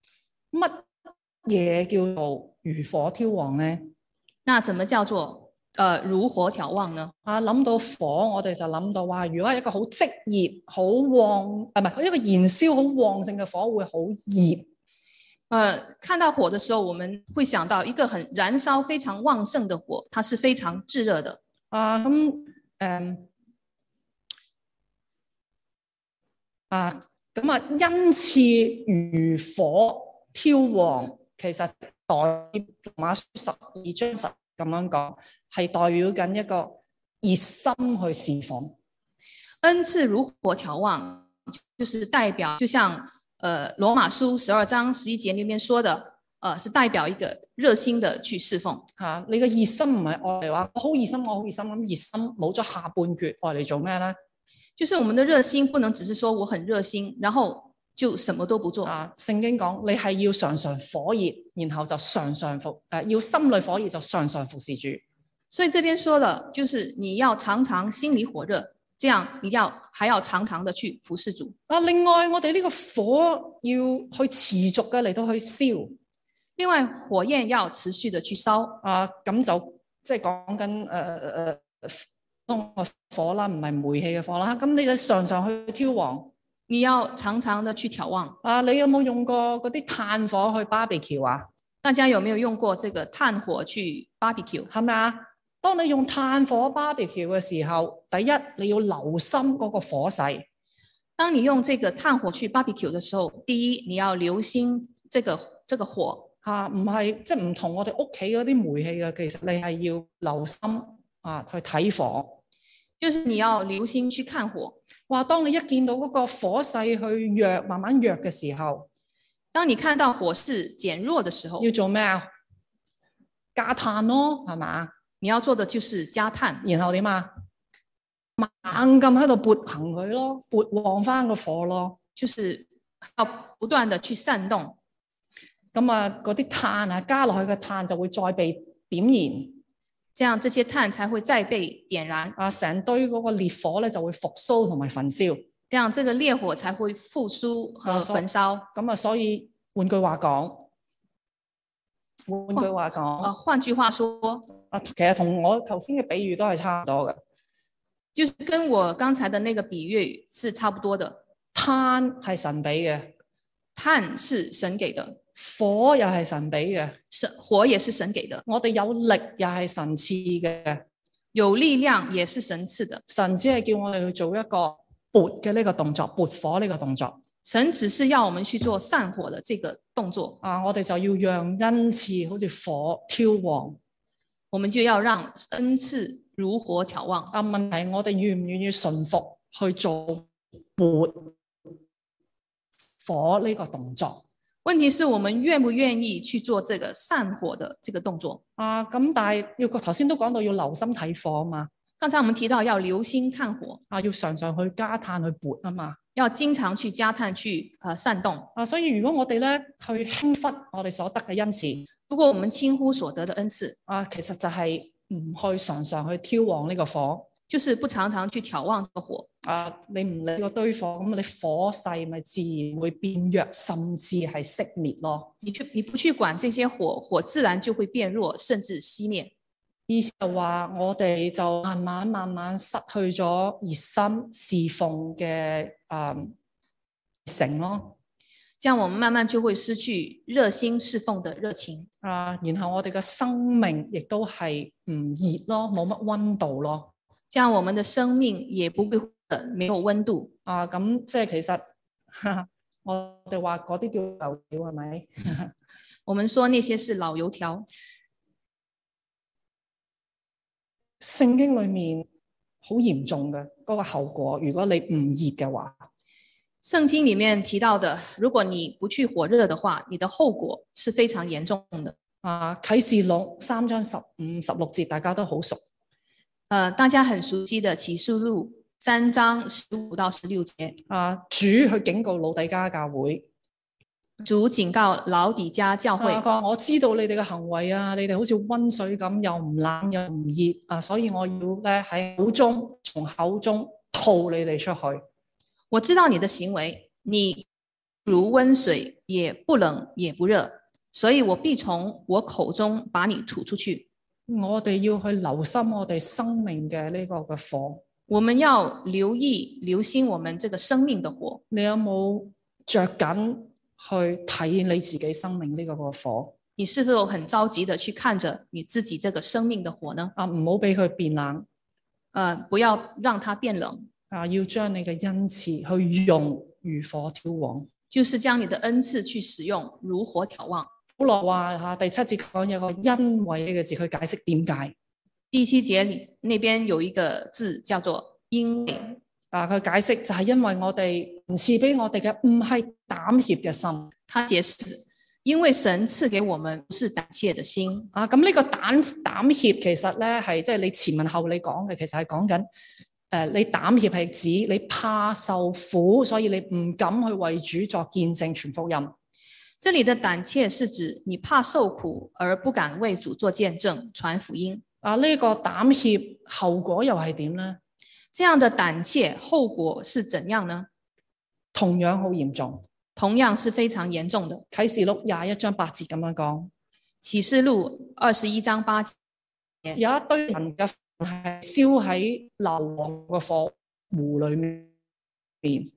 Speaker 3: 乜嘢叫做如火挑旺呢？
Speaker 2: 那什麼叫做呃如火眺望呢？
Speaker 3: 啊，諗到火，我哋就諗到話，如果係一個好即熱、好旺，啊唔係一個燃燒好旺盛嘅火，會好熱。
Speaker 2: 呃，看到火的時候，我們會想到一個很燃燒非常旺盛的火，它是非常炙熱的。
Speaker 3: 啊，咁誒啊，咁啊，恩賜如火挑旺，其實代羅馬書十二章十咁樣講，係代表緊一個熱心去侍奉。
Speaker 2: 恩賜如火眺望，就是代表，就像呃羅馬書十二章十一節裏面說的，呃是代表一個熱心的去侍奉。
Speaker 3: 吓、啊，你嘅熱心唔係愛嚟話我好熱心，我好熱心，咁熱心冇咗下半橛，愛嚟做咩咧？
Speaker 2: 就是我們的熱心不能只是說我很熱心，然後就什麼都不做。
Speaker 3: 啊，聖經講你係要常常火熱，然後就常常服誒、呃，要心裏火熱就常常服侍主。
Speaker 2: 所以這邊說的就是你要常常心裏火熱，這樣你要還要常常的去服侍主。
Speaker 3: 啊，另外我哋呢個火要去持續嘅嚟到去燒。
Speaker 2: 另外火焰要持續的去燒。
Speaker 3: 啊，咁就即係講緊誒誒誒當個火啦，唔係煤氣嘅火啦。咁你就常常去挑旺。
Speaker 2: 你要常常的去眺望。
Speaker 3: 啊，你有冇用過嗰啲炭火去 barbecue 啊？
Speaker 2: 大家有沒有用過這個炭火去 barbecue？
Speaker 3: 係咪啊？當你用炭火 barbecue 嘅時候，第一你要留心嗰個火勢。
Speaker 2: 當你用這個炭火去 barbecue 嘅時候，第一你要留心這個這個火
Speaker 3: 嚇，唔係即係唔同我哋屋企嗰啲煤氣嘅，其實你係要留心啊去睇火。
Speaker 2: 就是你要留心去看火。
Speaker 3: 哇！當你一見到嗰個火勢去弱，慢慢弱嘅時候，
Speaker 2: 當你看到火勢減弱嘅時候，
Speaker 3: 要做咩啊？加炭咯，係嘛？
Speaker 2: 你要做的就是加炭，
Speaker 3: 然後點啊？猛咁喺度撥行佢咯，撥旺翻個火咯，
Speaker 2: 就是要不斷的去煽動。
Speaker 3: 咁啊，嗰啲炭啊，加落去嘅炭就會再被點燃。
Speaker 2: 這樣這些炭才會再被點燃，
Speaker 3: 啊，成堆嗰個烈火咧就會復甦同埋焚燒，
Speaker 2: 這樣這個烈火才會復甦和焚燒。
Speaker 3: 咁啊，所以換句話講，換句話講，
Speaker 2: 啊，換句話說，
Speaker 3: 啊，其實同我頭先嘅比喻都係差唔多嘅，
Speaker 2: 就是跟我剛才的那個比喻是差不多的。
Speaker 3: 炭係神俾嘅，
Speaker 2: 炭是神給的。
Speaker 3: 火又係神俾嘅，
Speaker 2: 神火也是神給的。
Speaker 3: 我哋有力又係神賜嘅，
Speaker 2: 有力量也是神賜的。
Speaker 3: 神只係叫我哋去做一個撥嘅呢個動作，撥火呢個動作。
Speaker 2: 神只是要我們去做散火的這個動作
Speaker 3: 啊，我哋就要讓恩賜好似火挑旺，
Speaker 2: 我們就要讓恩賜如火挑旺。
Speaker 3: 啊，問題我哋願唔願意順服去做撥火呢個動作？
Speaker 2: 問題是我們願不願意去做這個散火的這個動作
Speaker 3: 啊？咁但係要頭先都講到要留心睇火啊嘛。
Speaker 2: 剛才我們提到要留心看火
Speaker 3: 啊，要常常去加炭去撥啊嘛。
Speaker 2: 要經常去加炭去呃煽動
Speaker 3: 啊，所以如果我哋咧去輕忽我哋所得嘅恩賜，
Speaker 2: 如果我們輕忽所得的恩賜
Speaker 3: 啊，其實就係唔去常常去挑旺呢個火。
Speaker 2: 就是不常常去挑旺這個火
Speaker 3: 啊！你唔理個堆火，咁你火勢咪自然會變弱，甚至係熄滅咯。
Speaker 2: 你去你不去管這些火，火自然就會變弱，甚至熄滅。
Speaker 3: 意思就話我哋就慢慢慢慢失去咗熱心侍奉嘅誒成咯。
Speaker 2: 這樣我們慢慢就會失去熱心侍奉的熱情。
Speaker 3: 啊，然後我哋嘅生命亦都係唔熱咯，冇乜溫度咯。
Speaker 2: 這樣我們的生命也不會沒有溫度
Speaker 3: 啊！咁即係其實哈哈我哋話嗰啲叫油條係咪？
Speaker 2: 我們說那些是老油條。
Speaker 3: 聖經裏面好嚴重嘅嗰個後果，如果你唔熱嘅話，
Speaker 2: 聖經裏面提到的，如果你不去火熱的話，你的後果是非常嚴重的。
Speaker 3: 啊，啟示錄三章十五、十六節大家都好熟。
Speaker 2: 呃，大家很熟悉的啟示錄三章十五到十六節，
Speaker 3: 啊，主去警告老底嘉教會，
Speaker 2: 主警告老底嘉教會，
Speaker 3: 啊、我知道你哋嘅行為啊，你哋好似溫水咁，又唔冷又唔熱啊，所以我要咧喺口中從口中吐你哋出去。
Speaker 2: 我知道你的行為，你如溫水，也不冷也不熱，所以我必從我口中把你吐出去。
Speaker 3: 我哋要去留心我哋生命嘅呢個嘅火。
Speaker 2: 我們要留意、留心我們這個生命的火。
Speaker 3: 你有冇着緊去睇你自己生命呢個個火？
Speaker 2: 你是否很着急的去看着你自己這個生命的火呢？
Speaker 3: 啊，唔好俾佢變冷。
Speaker 2: 呃，不要讓它變冷。
Speaker 3: 啊，要將你嘅恩賜去用，如火挑旺。
Speaker 2: 就是將你的恩賜去使用，如火挑旺。
Speaker 3: 保羅話吓第七節講有個因為呢個字，去解釋點解。
Speaker 2: 第七節裏那邊有一個字叫做因為。
Speaker 3: 啊，佢解釋就係因為我哋賜俾我哋嘅唔係膽怯嘅心。
Speaker 2: 他解釋，因為神賜給我們不是膽怯的心。
Speaker 3: 啊，咁呢個膽膽怯其實咧係即係你前文後理講嘅，其實係講緊誒，你膽怯係指你怕受苦，所以你唔敢去為主作見證傳福音。
Speaker 2: 這裏的膽怯是指你怕受苦而不敢為主做見證傳福音。
Speaker 3: 啊，呢個膽怯後果又係點呢？
Speaker 2: 這樣的膽怯後果是怎樣呢？
Speaker 3: 同樣好嚴重，
Speaker 2: 同樣是非常嚴重的。
Speaker 3: 啟示錄廿一章八節咁樣講。
Speaker 2: 啟示錄二十一章八節，
Speaker 3: 有一堆人嘅係燒喺硫磺嘅火湖裏面。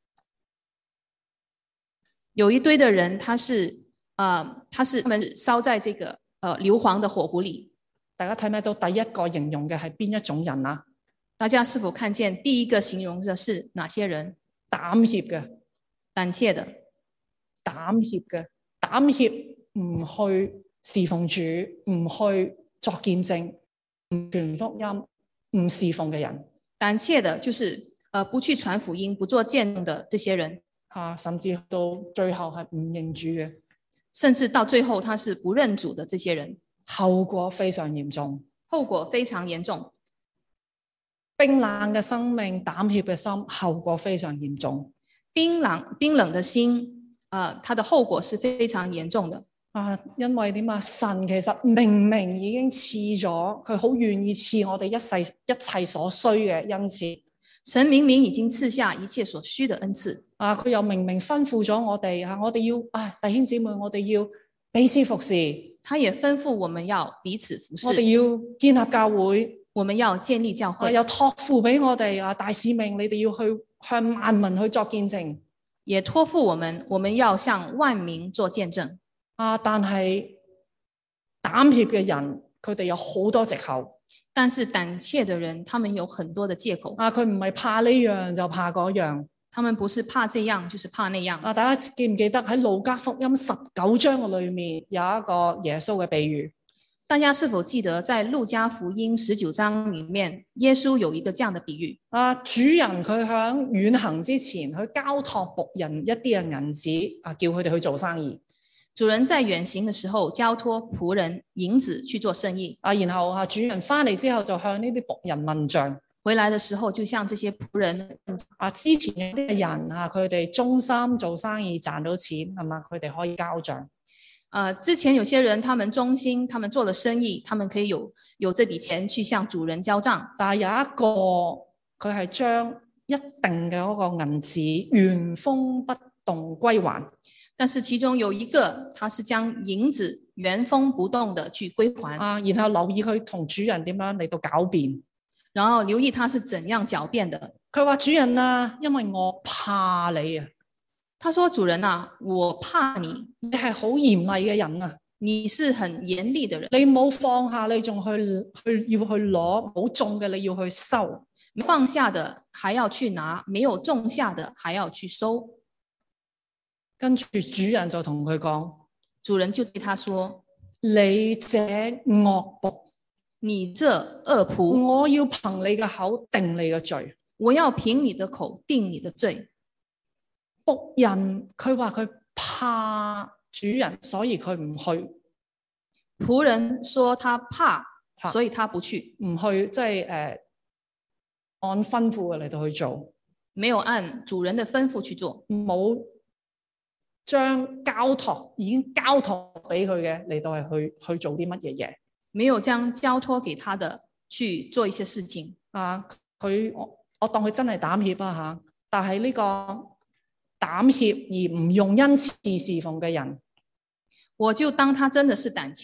Speaker 2: 有一堆的人，他是，呃，他是他們燒在這個，呃，硫磺的火湖裏。
Speaker 3: 大家睇唔睇到第一個形容嘅係邊一種人啊？
Speaker 2: 大家是否看見第一個形容的是哪些人？
Speaker 3: 膽怯嘅，
Speaker 2: 膽怯的，
Speaker 3: 膽怯嘅，膽怯唔去侍奉主，唔去作見證，唔傳福音，唔侍奉嘅人。
Speaker 2: 膽怯的，就是，呃，不去傳福音，不做見證的這些人。
Speaker 3: 啊，甚至到最後係唔認主嘅，
Speaker 2: 甚至到最後他是不認主的這些人，
Speaker 3: 後果非常嚴重。
Speaker 2: 後果非常嚴重。
Speaker 3: 冰冷嘅生命，膽怯嘅心，後果非常嚴重。
Speaker 2: 冰冷冰冷的心，呃，它的後果是非常嚴重的。
Speaker 3: 啊，因為點啊？神其實明明已經賜咗，佢好願意賜我哋一世一切所需嘅恩賜。
Speaker 2: 神明明已經賜下一切所需的恩賜，
Speaker 3: 啊，佢又明明吩咐咗我哋，啊，我哋要啊，弟兄姊妹，我哋要彼此服侍。他
Speaker 2: 也吩咐我們要彼此服侍，
Speaker 3: 我哋要建立教會，
Speaker 2: 我們要建立教會。
Speaker 3: 啊，又託付俾我哋啊，大使命，你哋要去向萬民去作見證。
Speaker 2: 也託付我們，我們要向萬民做見證。
Speaker 3: 啊，但係膽怯嘅人，佢哋有好多藉口。
Speaker 2: 但是膽怯的人，他們有很多的借口。
Speaker 3: 啊，佢唔係怕呢樣就怕嗰樣。
Speaker 2: 他們不是怕這樣，就是怕那樣。
Speaker 3: 啊，大家記唔記得喺路加福音十九章嘅裏面有一個耶穌嘅比喻？
Speaker 2: 大家是否記得在路加福音十九章裏面，耶穌有一個這樣的比喻？
Speaker 3: 啊，主人佢響遠行之前，去交託僕人一啲嘅銀子，啊，叫佢哋去做生意。
Speaker 2: 主人在遠行的時候交託僕人銀子去做生意，
Speaker 3: 啊，然後啊主人翻嚟之後就向呢啲僕人問賬，
Speaker 2: 回來的時候就向這些僕人
Speaker 3: 啊，之前有啲人啊佢哋忠心做生意賺到錢係嘛，佢哋可以交賬。
Speaker 2: 呃，之前有些人他們忠心，他們做了生意，他們可以有有這筆錢去向主人交賬。
Speaker 3: 但係有一個佢係將一定嘅嗰個銀子原封不動歸還。
Speaker 2: 但是其中有一個，他是將銀子原封不動的去歸還
Speaker 3: 啊，然後留意佢同主人點樣嚟到狡辯，
Speaker 2: 然後留意他是怎樣狡辯的。
Speaker 3: 佢話主人啊，因為我怕你啊。
Speaker 2: 他說主人啊，我怕你，
Speaker 3: 你係好嚴厲嘅人啊，
Speaker 2: 你是很嚴厲的人，
Speaker 3: 你冇放下，你仲去去要去攞，冇種嘅你要去收，
Speaker 2: 放下的還要去拿，沒有種下的還要去收。
Speaker 3: 跟住主人就同佢講，
Speaker 2: 主人就對他說：
Speaker 3: 你這惡僕，
Speaker 2: 你這惡僕，
Speaker 3: 我要憑你嘅口定你嘅罪。
Speaker 2: 我要憑你的口定你的罪。
Speaker 3: 僕人佢話佢怕主人，所以佢唔去。
Speaker 2: 僕人說他怕，所以他不去，
Speaker 3: 唔去即係誒按吩咐嘅嚟到去做，
Speaker 2: 沒有按主人的吩咐去做，
Speaker 3: 冇將交託已經交託俾佢嘅嚟到係去去做啲乜嘢嘢，
Speaker 2: 沒有將交託給他的去做一些事情。
Speaker 3: 啊，佢我我當佢真係膽怯啊吓，但係呢個膽怯而唔用恩賜侍奉嘅人，
Speaker 2: 我就當他真的是膽怯，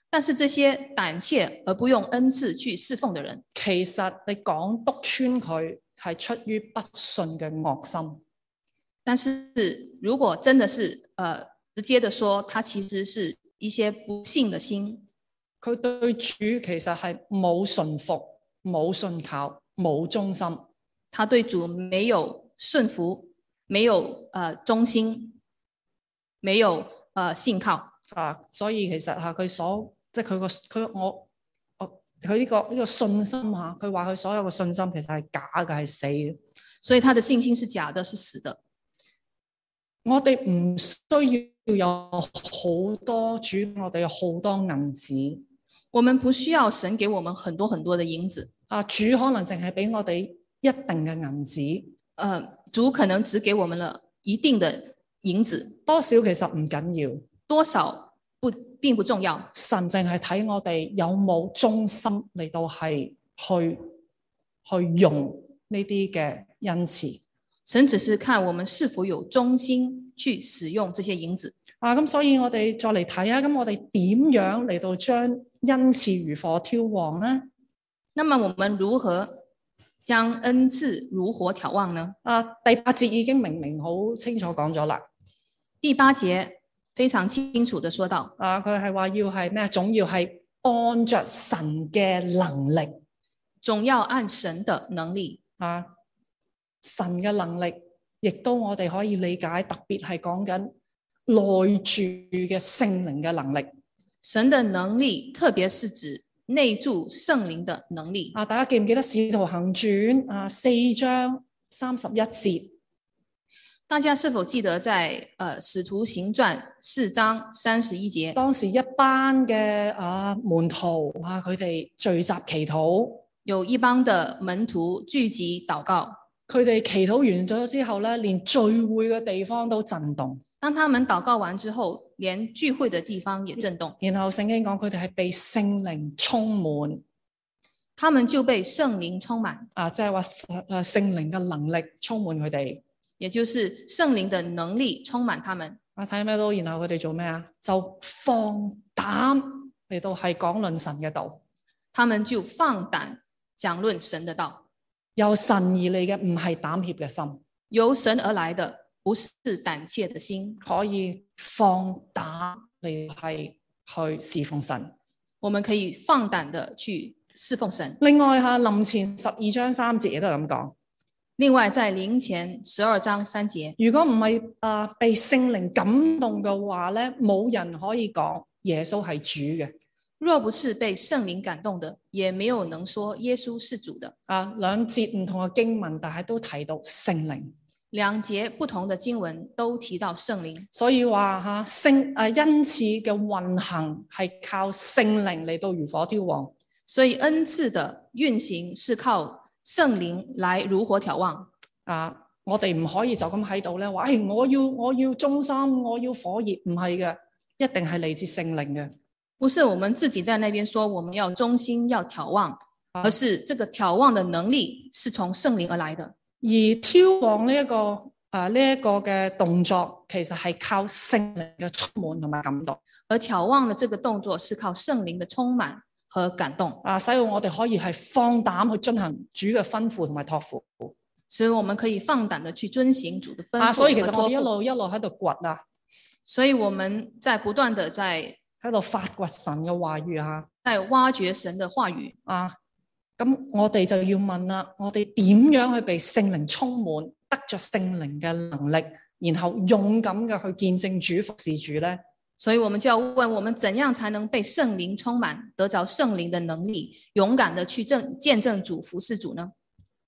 Speaker 2: 但是這些膽怯而不用恩賜去侍奉的人，
Speaker 3: 其實你講督穿佢係出於不信嘅惡心。
Speaker 2: 但是如果真的是呃直接的說，他其實是一些不信的心，
Speaker 3: 佢對主其實係冇順服、冇信靠、冇忠心。
Speaker 2: 他對主沒有順服，沒有呃忠心，沒有呃信靠
Speaker 3: 啊，所以其實吓佢所即係佢個佢我我佢呢個呢個信心吓，佢話佢所有嘅信心其實係假嘅，係死嘅。
Speaker 2: 所以他的信心是假的，是死的。
Speaker 3: 我哋唔需要有好多主，我哋有好多銀紙。
Speaker 2: 我們不需要神給我們很多很多的銀子。
Speaker 3: 啊，主可能淨係俾我哋一定嘅銀紙。
Speaker 2: 呃，主可能只給我們了一定的銀子，
Speaker 3: 多少其實唔緊要，
Speaker 2: 多少不並不重要。
Speaker 3: 神淨係睇我哋有冇忠心嚟到係去去用呢啲嘅恩賜。
Speaker 2: 神只是看我們是否有忠心去使用這些銀子。
Speaker 3: 啊，咁所以我哋再嚟睇下，咁我哋點樣嚟到將恩賜如火挑旺呢？
Speaker 2: 那麼我們如何將恩賜如火挑旺呢？
Speaker 3: 啊，第八節已經明明好清楚講咗啦。
Speaker 2: 第八節非常清楚地說到，
Speaker 3: 啊，佢係話要係咩？總要係按着神嘅能力，
Speaker 2: 總要按神的能力。
Speaker 3: 啊，神嘅能力，亦都我哋可以理解，特別係講緊內住嘅聖靈嘅能力。
Speaker 2: 神的能力，特別是指內住聖靈的能力。
Speaker 3: 啊，大家記唔記得《使徒行傳》啊四章三十一節？
Speaker 2: 大家是否記得在呃《使徒行傳》四章三十一節？當
Speaker 3: 時一班嘅啊門徒啊，佢哋聚集祈禱，
Speaker 2: 有一幫的門徒聚集禱告。
Speaker 3: 佢哋祈禱完咗之後咧，連聚會嘅地方都震動。
Speaker 2: 當他們禱告完之後，連聚會的地方也震動。
Speaker 3: 然後聖經講佢哋係被聖靈充滿，
Speaker 2: 他們就被聖靈充滿。
Speaker 3: 啊，即係話誒聖靈嘅能力充滿佢哋，
Speaker 2: 也就是聖靈的能力充滿他們。
Speaker 3: 啊，睇咩都，然後佢哋做咩啊？就放膽嚟到係講論神嘅道。
Speaker 2: 他們就放膽講論神的道。
Speaker 3: 由神而嚟嘅唔係膽怯嘅心，
Speaker 2: 由神而來的不是膽怯的心，
Speaker 3: 可以放膽嚟係去侍奉神。
Speaker 2: 我們可以放膽的去侍奉神。
Speaker 3: 另外吓，林前十二章三節亦都係咁講。
Speaker 2: 另外在林前十二章三節，
Speaker 3: 如果唔係啊被聖靈感動嘅話咧，冇人可以講耶穌係主嘅。
Speaker 2: 若不是被聖靈感動的，也沒有能說耶穌是主的。
Speaker 3: 啊，兩節唔同嘅經文，但係都提到聖靈。
Speaker 2: 兩節不同的經文都提到聖靈，
Speaker 3: 所以話吓聖誒恩賜嘅運行係靠聖靈嚟到如火挑旺。
Speaker 2: 所以恩賜的運行是靠聖靈來如火挑旺。
Speaker 3: 啊，我哋唔可以就咁喺度咧話，誒、哎，我要我要忠心，我要火熱，唔係嘅，一定係嚟自聖靈嘅。
Speaker 2: 不是我們自己在那邊說我們要忠心要挑旺，而是這個挑旺的能力是從聖靈而來的。
Speaker 3: 而挑旺呢、這、一個啊呢一個嘅動作，其實係靠聖靈嘅充滿同埋感動。
Speaker 2: 而挑旺的這個動作是靠聖靈的充滿和感動。
Speaker 3: 啊，使到我哋可以係放膽去進行主嘅吩咐同埋託付。
Speaker 2: 使我們可以放膽的去遵行主的吩咐。
Speaker 3: 啊，所以其實我哋一路一路喺度掘啊。
Speaker 2: 所以我們在不斷的在。
Speaker 3: 喺度發掘神嘅話語啊，
Speaker 2: 在挖掘神嘅話語
Speaker 3: 啊，咁我哋就要問啦，我哋點樣去被聖靈充滿，得着聖靈嘅能力，然後勇敢嘅去見證主服侍主咧？
Speaker 2: 所以我們就要問，我們怎樣才能被聖靈充滿，得着聖靈的能力，勇敢的去證見證主服侍主呢？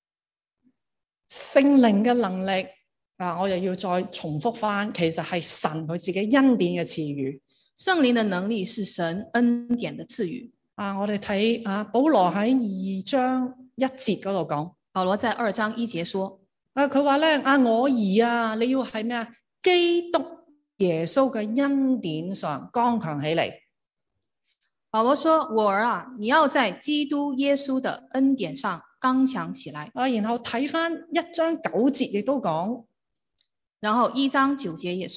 Speaker 3: 聖靈嘅能力啊，我又要再重複翻，其實係神佢自己恩典嘅賜予。
Speaker 2: 聖靈的能力是神恩典的賜予
Speaker 3: 啊！我哋睇啊，保羅喺二章一節嗰度講，
Speaker 2: 保羅在二章一節說：
Speaker 3: 啊，佢話咧，啊，我兒啊，你要喺咩啊？基督耶穌嘅恩典上剛強起嚟。
Speaker 2: 保羅說：我兒啊，你要在基督耶穌的恩典上剛強起來。
Speaker 3: 啊，然後睇翻一章九節亦都講，
Speaker 2: 然後一章九節也說。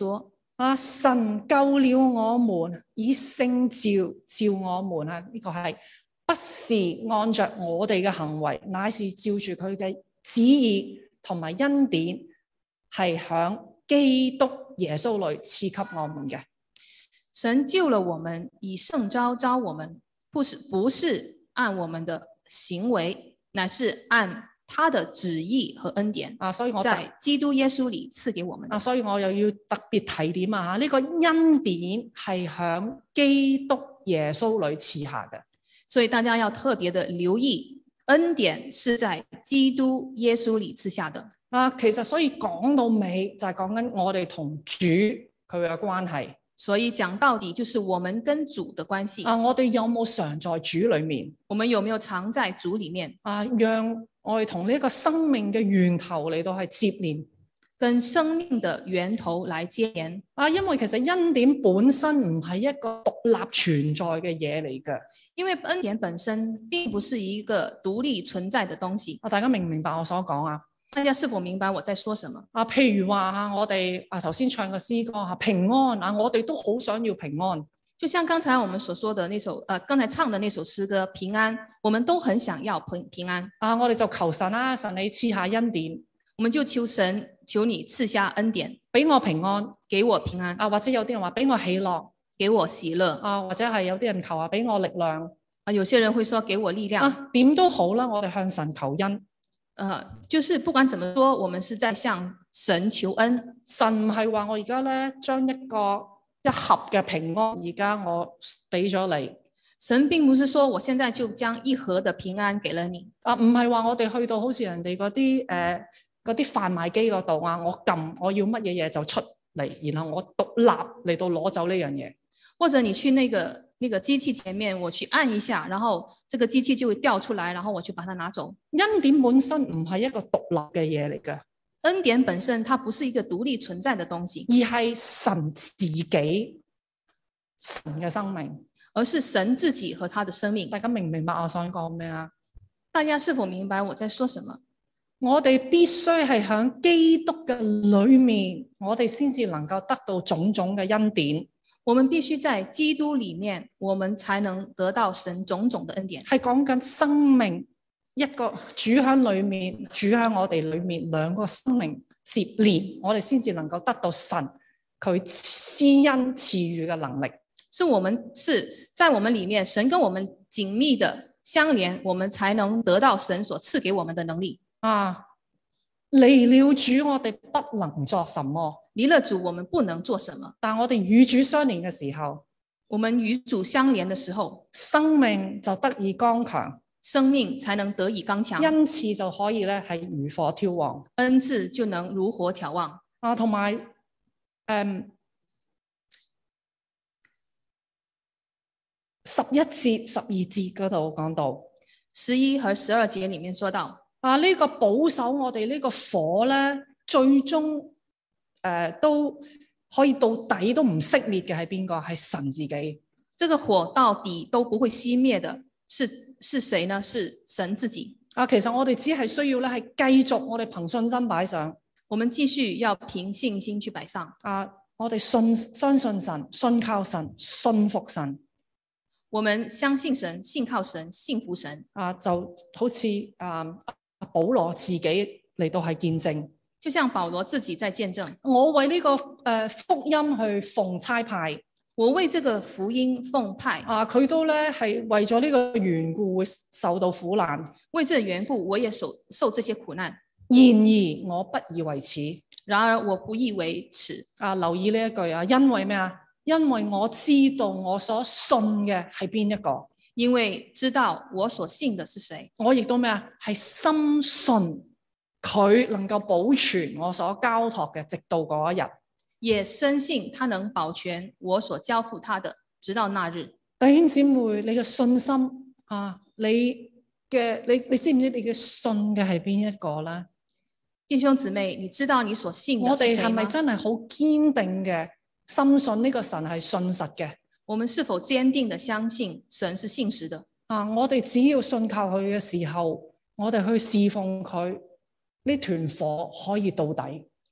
Speaker 3: 啊，神救了我們，以聖召召我們啊！呢、這個係不是按着我哋嘅行為，乃是照住佢嘅旨意同埋恩典，係響基督耶穌裏賜給我們嘅。
Speaker 2: 神救了我們，以聖召召我們，不是不是按我們的行為，乃是按他的旨意和恩典
Speaker 3: 啊，所以我
Speaker 2: 在基督耶穌裏賜給我們。
Speaker 3: 啊，所以我又要特別提點啊，呢、這個恩典係響基督耶穌裏賜下嘅。
Speaker 2: 所以大家要特別的留意，恩典是在基督耶穌裏賜下的。
Speaker 3: 啊，其實所以講到尾就係講緊我哋同主佢嘅關係。
Speaker 2: 所以講到底就是我們跟主的關係。
Speaker 3: 啊，我哋有冇常在主裏面？
Speaker 2: 我們有沒有常在主裏面？
Speaker 3: 啊，讓我哋同呢個生命嘅源頭嚟到係接連，
Speaker 2: 跟生命的源頭來接連。
Speaker 3: 啊，因為其實恩典本身唔係一個獨立存在嘅嘢嚟嘅。
Speaker 2: 因為恩典本身並不是一個獨立存在的東西。
Speaker 3: 啊，大家明唔明白我所講啊？
Speaker 2: 大家是否明白我在說什麼？
Speaker 3: 啊，譬如話吓，我哋啊頭先唱嘅詩歌吓，平安啊，我哋都好想要平安。
Speaker 2: 就像剛才我們所說的那首，呃，剛才唱的那首詩歌《平安》，我們都很想要平平安。
Speaker 3: 啊，我哋就求神啦，神你賜下恩典，
Speaker 2: 我們就求神，求你賜下恩典，
Speaker 3: 俾我平安，
Speaker 2: 給我平安。
Speaker 3: 啊，或者有啲人話俾我喜樂，
Speaker 2: 給我喜樂。
Speaker 3: 啊，或者係有啲人求話俾我力量。
Speaker 2: 啊，有些人會說給我力量。
Speaker 3: 啊，點都好啦，我哋向神求恩。
Speaker 2: 呃，就是不管怎麼說，我們是在向神求恩。
Speaker 3: 神唔係話我而家咧將一個一盒嘅平安，而家我俾咗你。
Speaker 2: 神並不是說我現在就將一盒的平安給了你。
Speaker 3: 啊，唔係話我哋去到好似人哋嗰啲誒嗰啲販賣機嗰度啊，我撳我要乜嘢嘢就出嚟，然後我獨立嚟到攞走呢樣嘢。
Speaker 2: 或者你去那個那個機器前面，我去按一下，然後這個機器就會掉出來，然後我去把它拿走。
Speaker 3: 恩典本身唔係一個獨立嘅嘢嚟嘅，
Speaker 2: 恩典本身它不是一個獨立存在的東西，
Speaker 3: 而係神自己神嘅生命，
Speaker 2: 而是神自己和他的生命。
Speaker 3: 大家明唔明白我想講咩啊？
Speaker 2: 大家是否明白我在說什麼？
Speaker 3: 我哋必須係響基督嘅裏面，我哋先至能夠得到種種嘅恩典。
Speaker 2: 我們必須在基督裏面，我們才能得到神種種的恩典。
Speaker 3: 係講緊生命一個主喺裏面，主喺我哋裏面，兩個生命接連，我哋先至能夠得到神佢施恩賜予嘅能力。
Speaker 2: 是我們是在我們裏面，神跟我們緊密的相連，我們才能得到神所賜給我們的能力。
Speaker 3: 啊，離了主，我哋不能作什麼。
Speaker 2: 離了主，我們不能做什麼。
Speaker 3: 但我哋與主相連嘅時候，
Speaker 2: 我們與主相連的時候，
Speaker 3: 生命就得以剛強，
Speaker 2: 生命才能得以剛強，
Speaker 3: 恩賜就可以咧係如火挑旺，
Speaker 2: 恩賜就能如火挑旺。
Speaker 3: 啊，同埋誒十一節、十二節嗰度講到，
Speaker 2: 十一和十二節裏面說到，
Speaker 3: 啊呢、這個保守我哋呢個火咧，最終。誒、呃，都可以到底都唔熄滅嘅係邊個？係神自己。
Speaker 2: 這個火到底都不會熄滅的，是是誰呢？是神自己。
Speaker 3: 啊，其實我哋只係需要咧，係繼續我哋憑信心擺上。
Speaker 2: 我們繼續要憑信心去擺上。
Speaker 3: 啊，我哋信相信神，信靠神，信服神。
Speaker 2: 我們相信神，信靠神，信服神。
Speaker 3: 啊，就好似啊保羅自己嚟到係見證。
Speaker 2: 就像保羅自己在見證，
Speaker 3: 我為呢、這個誒、呃、福音去奉差派，
Speaker 2: 我為這個福音奉派
Speaker 3: 啊，佢都咧係為咗呢個緣故會受到苦難，
Speaker 2: 為這個緣故我也受受這些苦難。
Speaker 3: 然而我不以為恥，
Speaker 2: 然而我不以為恥。
Speaker 3: 啊，留意呢一句啊，因為咩啊？因為我知道我所信嘅係邊一個，
Speaker 2: 因為知道我所信的是誰，
Speaker 3: 我亦都咩啊？係深信。佢能夠保存我所交託嘅，直到嗰一日，
Speaker 2: 也深信他能保全我所交付他的，直到那日。
Speaker 3: 弟兄姊妹，你嘅信心啊，你嘅你你知唔知你嘅信嘅係邊一個咧？
Speaker 2: 弟兄姊妹，你知道你所信嘅係誰嗎？
Speaker 3: 我哋係咪真係好堅定嘅深信呢個神係信實嘅？
Speaker 2: 我們是否堅定的相信神是信實的？
Speaker 3: 啊，我哋只要信靠佢嘅時候，我哋去侍奉佢。呢團火可以到底，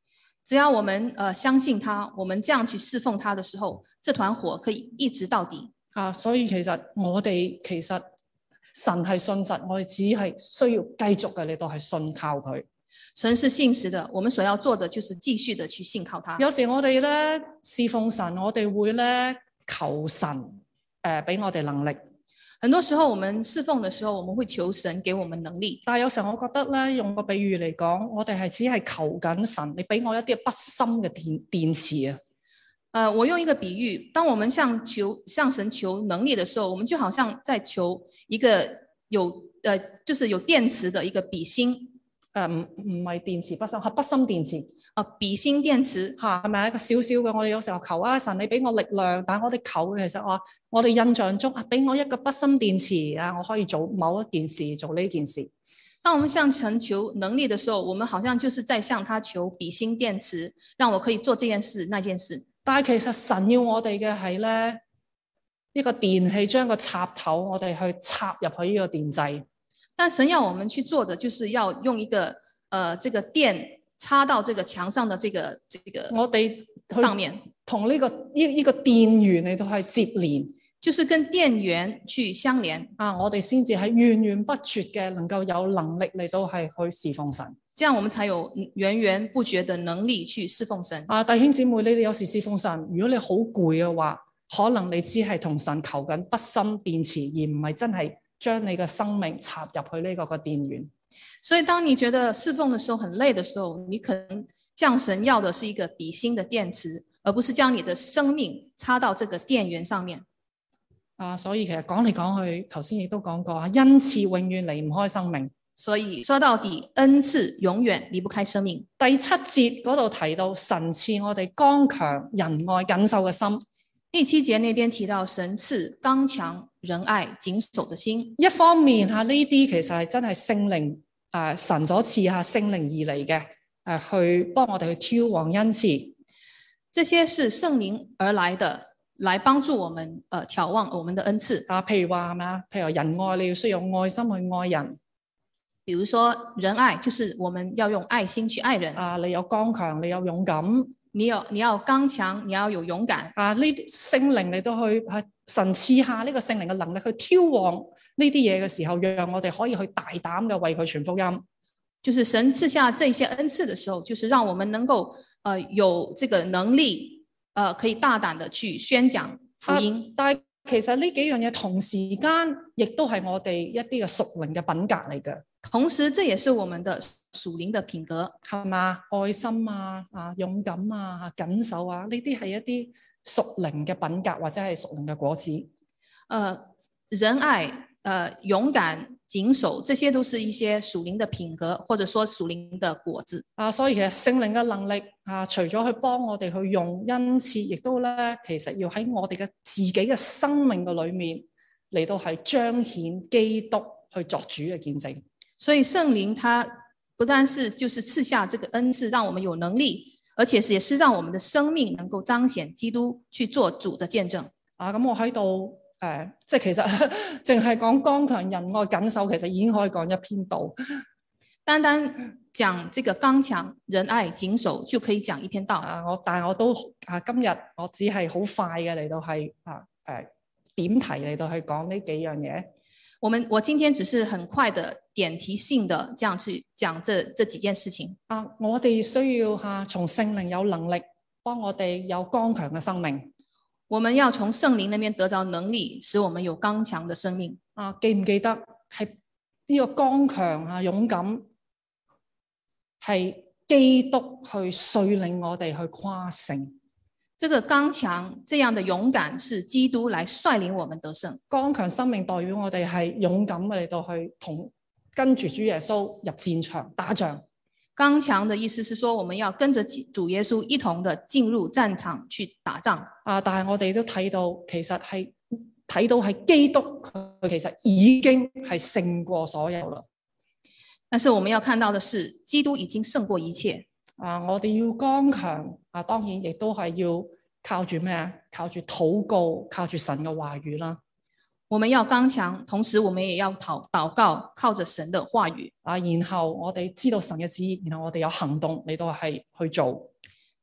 Speaker 2: 只要我們呃相信他，我們這樣去侍奉他的時候，這團火可以一直到底。
Speaker 3: 啊，所以其實我哋其實神係信實，我哋只係需要繼續嘅嚟到係信靠佢。
Speaker 2: 神是信實的，我們所要做的就是繼續的去信靠他。
Speaker 3: 有時我哋咧侍奉神，我哋會咧求神誒俾、呃、我哋能力。
Speaker 2: 很多時候我們侍奉的時候，我們會求神給我們能力。
Speaker 3: 但係有時候我覺得咧，用個比喻嚟講，我哋係只係求緊神，你俾我一啲不深嘅電電池啊。
Speaker 2: 呃，我用一個比喻，當我們向求向神求能力的時候，我們就好像在求一個有呃，就是有電池的一個筆芯。
Speaker 3: 誒唔唔係電池不深，係不深電池。
Speaker 2: 啊，筆芯電池
Speaker 3: 嚇係咪一個小小嘅？我哋有時候求啊神，你俾我力量，但係我哋求嘅其實話，我哋印象中啊，俾我一個不深電池啊，我可以做某一件事，做呢件事。
Speaker 2: 當我們向神求能力的時候，我們好像就是在向他求筆芯電池，讓我可以做這件事那件事。
Speaker 3: 但係其實神要我哋嘅係咧，一個電器將個插頭我哋去插入去呢個電掣。
Speaker 2: 但神要我們去做的，就是要用一個，呃，這個電插到這個牆上的這個這個
Speaker 3: 我哋
Speaker 2: 上面，
Speaker 3: 同呢個呢呢個電源嚟到係接連，
Speaker 2: 就是跟電源去相連
Speaker 3: 啊，我哋先至係源源不絕嘅，能夠有能力嚟到係去侍奉神。
Speaker 2: 這樣我們才有源源不絕的能力去侍奉神。
Speaker 3: 啊，弟兄姊妹，你哋有時侍奉神，如果你好攰嘅話，可能你只係同神求緊不深電池，而唔係真係將你嘅生命插入去呢個個電源。
Speaker 2: 所以當你覺得侍奉的時候很累的時候，你可能向神要的是一個筆芯的電池，而不是將你的生命插到這個電源上面。
Speaker 3: 啊，所以其實講嚟講去，頭先亦都講過啊，恩賜永遠離唔開生命。
Speaker 2: 所以說到底，恩賜永遠離不開生命。
Speaker 3: 第七節嗰度提到神賜我哋剛強、仁愛、謹守嘅心。
Speaker 2: 第七節那邊提到神賜剛強、仁愛、謹守的心。
Speaker 3: 一方面吓呢啲其實係真係聖靈誒神所賜下聖靈而嚟嘅誒，去幫我哋去挑旺恩賜。
Speaker 2: 這些是聖靈而來的，來幫助我們誒挑旺我們的恩賜。
Speaker 3: 啊，譬如話係咪啊？譬如仁愛，你要需要愛心去愛人。
Speaker 2: 比如說仁愛，就是我們要用愛心去愛人。
Speaker 3: 啊，你有剛強，你有勇敢。
Speaker 2: 你有你要剛強，你要有勇敢。
Speaker 3: 啊，呢啲聖靈嚟到去係神賜下呢個聖靈嘅能力去挑旺呢啲嘢嘅時候，讓我哋可以去大膽嘅為佢傳福音。
Speaker 2: 就是神賜下這些恩賜的時候，就是讓我們能夠，呃，有這個能力，呃，可以大膽的去宣講福音。
Speaker 3: 啊，但係其實呢幾樣嘢同時間亦都係我哋一啲嘅屬靈嘅品格嚟嘅。
Speaker 2: 同時，這也是我們的屬靈的品格，
Speaker 3: 係嘛？愛心啊，啊，勇敢啊，謹守啊，呢啲係一啲屬靈嘅品格或者係屬靈嘅果子。
Speaker 2: 呃，仁愛、呃，勇敢、謹守，這些都是一些屬靈的品格，或者說屬靈的果子。啊，
Speaker 3: 所以其實聖靈嘅能力啊，除咗去幫我哋去用恩賜，亦都咧，其實要喺我哋嘅自己嘅生命嘅裏面嚟到係彰顯基督去作主嘅見證。
Speaker 2: 所以聖靈他不單是就是賜下這個恩賜，讓我們有能力，而且是也是讓我們的生命能夠彰顯基督去做主的見證。
Speaker 3: 啊，咁我喺度誒，即係其實淨係講剛強、仁愛、謹守，其實已經可以講一篇道。
Speaker 2: 單單講這個剛強、仁愛、謹守就可以講一篇道。
Speaker 3: 啊，我但係我都啊，今日我只係好快嘅嚟到係啊誒點題嚟到去講呢幾樣嘢。
Speaker 2: 我們我今天只是很快的點題性的這樣去講這這幾件事情。
Speaker 3: 啊，我哋需要吓從聖靈有能力幫我哋有剛強嘅生命。
Speaker 2: 我們要從聖靈那邊得着能力，使我們有剛強的生命。
Speaker 3: 啊，記唔記得係呢個剛強啊勇敢係基督去率領我哋去誇勝。
Speaker 2: 這個剛強這樣的勇敢是基督來率領我們得勝。
Speaker 3: 剛強生命代表我哋係勇敢嘅嚟到去同跟住主耶穌入戰場打仗。
Speaker 2: 剛強的意思是說，我們要跟着主耶穌一同的進入戰場去打仗。
Speaker 3: 啊，但係我哋都睇到，其實係睇到係基督佢其實已經係勝過所有啦。
Speaker 2: 但是我們要看到的是，基督已經勝過一切。
Speaker 3: 啊！我哋要剛強啊，當然亦都係要靠住咩啊？靠住禱告，靠住神嘅話語啦。
Speaker 2: 我們要剛強，同時我們也要禱禱告，靠着神的話語。
Speaker 3: 啊，然後我哋知道神嘅旨意，然後我哋有行動嚟到係去做。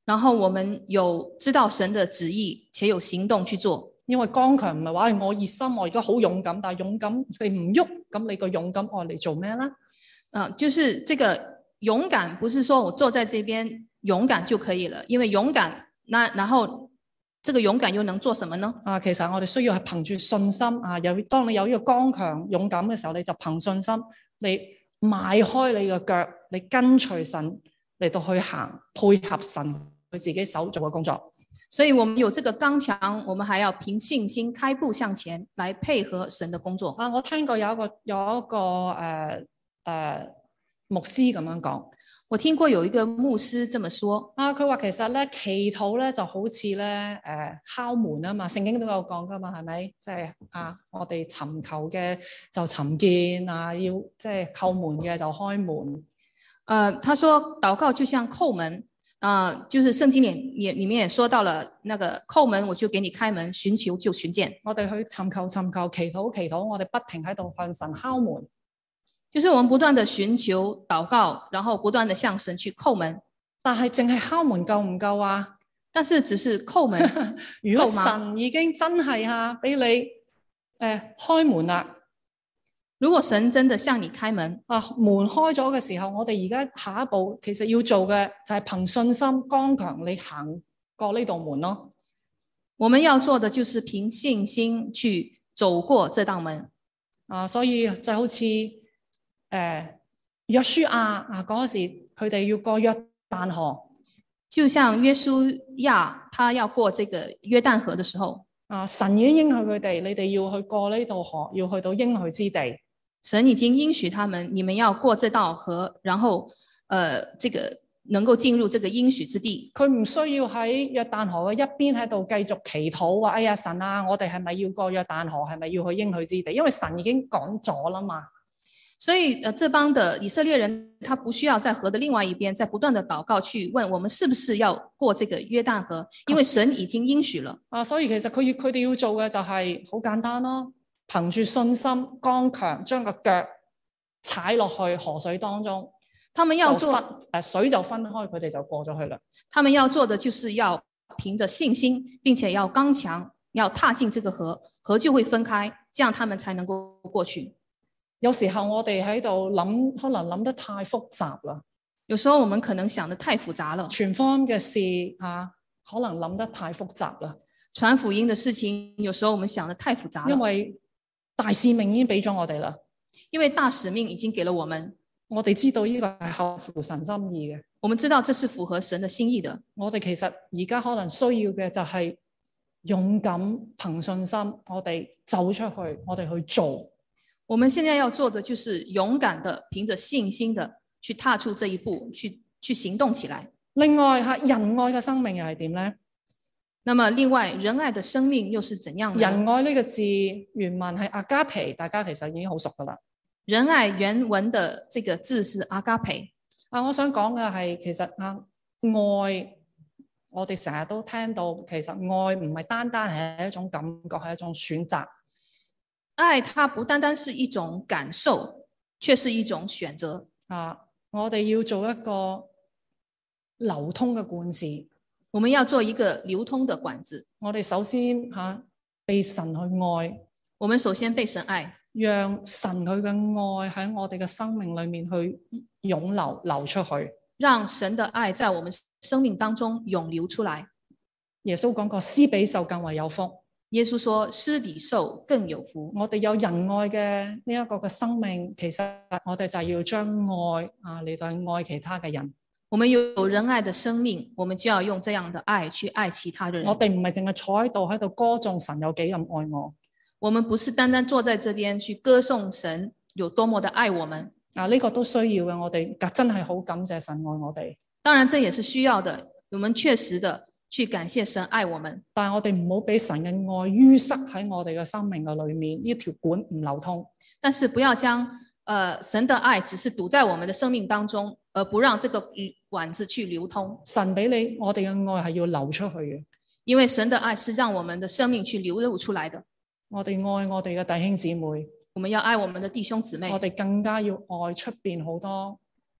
Speaker 2: 然後我們有知道神的旨意，且有行動去做。
Speaker 3: 因為剛強唔係話我熱心，我而家好勇敢，但係勇敢你唔喐，咁你個勇敢愛嚟做咩咧？
Speaker 2: 啊，就是這個勇敢，不是說我坐在這邊勇敢就可以了，因為勇敢，那然後這個勇敢又能做什麼呢？
Speaker 3: 啊，其實我哋需要係憑住信心啊，有當你有呢個剛強勇敢嘅時候，你就憑信心，你邁開你個腳，你跟隨神嚟到去行，配合神佢自己手做嘅工作。
Speaker 2: 所以我們有這個剛強，我們還要憑信心開步向前，來配合神的工作。
Speaker 3: 啊，我聽過有一個有一個誒誒、呃呃、牧師咁樣講，
Speaker 2: 我聽過有一個牧師這麼說。
Speaker 3: 啊，佢話其實咧祈禱咧就好似咧誒敲門啊嘛，聖經都有講噶嘛，係咪？即係啊，我哋尋求嘅就尋見啊，要即係叩門嘅就開門。誒、
Speaker 2: 呃，他說禱告就像叩門。啊、呃，就是聖經裏也裏面也說到了，那個叩門我就給你開門，尋求就尋見。
Speaker 3: 我哋去尋求尋求，祈禱祈禱，我哋不停喺度向神敲門。
Speaker 2: 就是我們不斷的尋求禱告，然後不斷的向神去叩門。
Speaker 3: 但係淨係敲門夠唔夠啊？
Speaker 2: 但是只是叩門，
Speaker 3: 如果神已經真係吓俾你誒、呃、開門啦。
Speaker 2: 如果神真的向你開門，
Speaker 3: 啊，門開咗嘅時候，我哋而家下一步其實要做嘅就係憑信心剛強，你行過呢道門咯。
Speaker 2: 我們要做的就是憑信心去走過這道門。
Speaker 3: 啊，所以就好似誒約書亞啊嗰時，佢哋要過約旦河，
Speaker 2: 就像約書亞他要過這個約旦河的時候，
Speaker 3: 啊，神已經應許佢哋，你哋要去過呢道河，要去到應許之地。
Speaker 2: 神已經應許他們，你們要過這道河，然後，呃，這個能夠進入這個應許之地。
Speaker 3: 佢唔需要喺約旦河嘅一邊喺度繼續祈禱話：哎呀，神啊，我哋係咪要過約旦河？係咪要去應許之地？因為神已經講咗啦嘛。
Speaker 2: 所以，呃，這幫的以色列人，他不需要在河的另外一邊，再不斷的禱告去問我們是不是要過這個約旦河，因為神已經應許了。
Speaker 3: 啊，所以其實佢要佢哋要做嘅就係好簡單咯。憑住信心剛強，將個腳踩落去河水當中，
Speaker 2: 他們要做
Speaker 3: 誒水就分開，佢哋就過咗去啦。
Speaker 2: 他們要做的就是要憑着信心，並且要剛強，要踏進這個河，河就會分開，這樣他們才能夠過去。
Speaker 3: 有時候我哋喺度諗，可能諗得太複雜啦。
Speaker 2: 有時候我們可能想得太複雜了。
Speaker 3: 傳福音嘅事啊，可能諗得太複雜啦。
Speaker 2: 傳福音的事情，有時候我們想得太複雜了。
Speaker 3: 因為大使命已經俾咗我哋啦，
Speaker 2: 因為大使命已經給了我們，
Speaker 3: 我哋知道呢個係合乎神心意嘅。
Speaker 2: 我們知道這是符合神的心意的。
Speaker 3: 我哋其實而家可能需要嘅就係勇敢憑信心，我哋走出去，我哋去做。
Speaker 2: 我們現在要做的就是勇敢的憑着信心的去踏出這一步，去去行動起來。
Speaker 3: 另外吓，仁愛嘅生命又係點咧？
Speaker 2: 那麼另外，仁愛的生命又是怎樣呢？
Speaker 3: 仁愛呢個字原文係阿加皮，大家其實已經好熟噶啦。
Speaker 2: 仁愛原文的這個字是阿加皮。
Speaker 3: 啊，我想講嘅係其實啊，愛我哋成日都聽到，其實愛唔係單單係一種感覺，係一種選擇。
Speaker 2: 愛它不單單是一種感受，卻是一種選擇。
Speaker 3: 啊，我哋要做一個流通嘅管子。
Speaker 2: 我們要做一個流通的管子。
Speaker 3: 我哋首先吓、啊、被神去愛，
Speaker 2: 我們首先被神愛，
Speaker 3: 讓神佢嘅愛喺我哋嘅生命裏面去湧流流出去，
Speaker 2: 讓神的愛在我們生命當中湧流出來。
Speaker 3: 耶穌講過，施比受更為有福。
Speaker 2: 耶穌說，施比受更有福。
Speaker 3: 我哋有仁愛嘅呢一個嘅生命，其實我哋就係要將愛啊嚟到愛其他嘅人。
Speaker 2: 我們有仁愛的生命，我們就要用這樣的愛去愛其他的人。
Speaker 3: 我哋唔係淨係坐喺度喺度歌頌神有幾咁愛我。
Speaker 2: 我們不是單單坐在這邊去歌頌神有多麼的愛我們。
Speaker 3: 啊，呢個都需要嘅，我哋真係好感謝神愛我哋。
Speaker 2: 當然，這也是需要的。我們確實的去感謝神愛我們。
Speaker 3: 但係我哋唔好俾神嘅愛淤塞喺我哋嘅生命嘅裏面，呢條管唔流通。
Speaker 2: 但是不要將，呃，神的愛只是堵在我們的生命當中，而不讓這個管子去流通。
Speaker 3: 神俾你，我哋嘅愛係要流出去嘅。
Speaker 2: 因為神的愛是讓我們的生命去流露出來的。
Speaker 3: 我哋愛我哋嘅弟兄姊妹，
Speaker 2: 我們要愛我們的弟兄姊妹。
Speaker 3: 我哋更加要愛出邊好多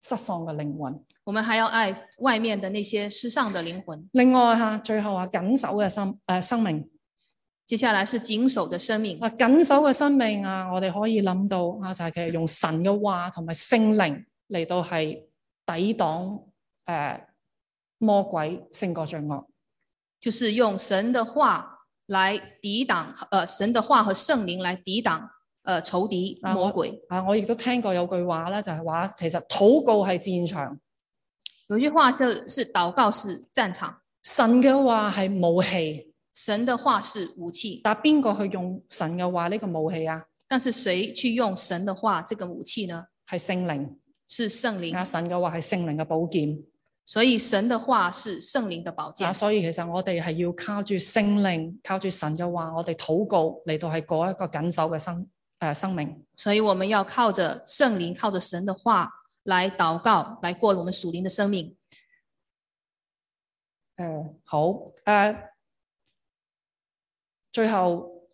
Speaker 3: 失喪嘅靈魂。
Speaker 2: 我們還要愛外面的那些失喪的靈魂。
Speaker 3: 另外嚇，最後啊，緊守嘅生誒生命。
Speaker 2: 接下來是謹守的生命。
Speaker 3: 啊，緊守嘅生命啊，我哋可以諗到啊，就係其實用神嘅話同埋聖靈嚟到係抵擋誒、呃、魔鬼，勝過罪惡。
Speaker 2: 就是用神的話來抵擋，誒、呃、神的話和聖靈來抵擋，誒、呃、仇敵魔鬼。
Speaker 3: 啊，我亦都聽過有句話咧，就係話其實禱告係戰場。
Speaker 2: 有句話就是禱告是戰場，
Speaker 3: 神嘅話係武器。
Speaker 2: 神的話是武器，
Speaker 3: 但邊個去用神嘅話呢個武器啊？
Speaker 2: 但是誰去用神的話這個武器呢？
Speaker 3: 係聖靈，
Speaker 2: 是聖靈。
Speaker 3: 啊，神嘅話係聖靈嘅寶劍，
Speaker 2: 所以神的話是聖靈的寶劍。
Speaker 3: 啊，所以其實我哋係要靠住聖靈，靠住神嘅話，我哋禱告嚟到係過一個緊守嘅生誒、呃、生命。
Speaker 2: 所以我們要靠着聖靈，靠着神的話來禱告，來過我們屬靈的生命。
Speaker 3: 誒、呃，好誒。呃最後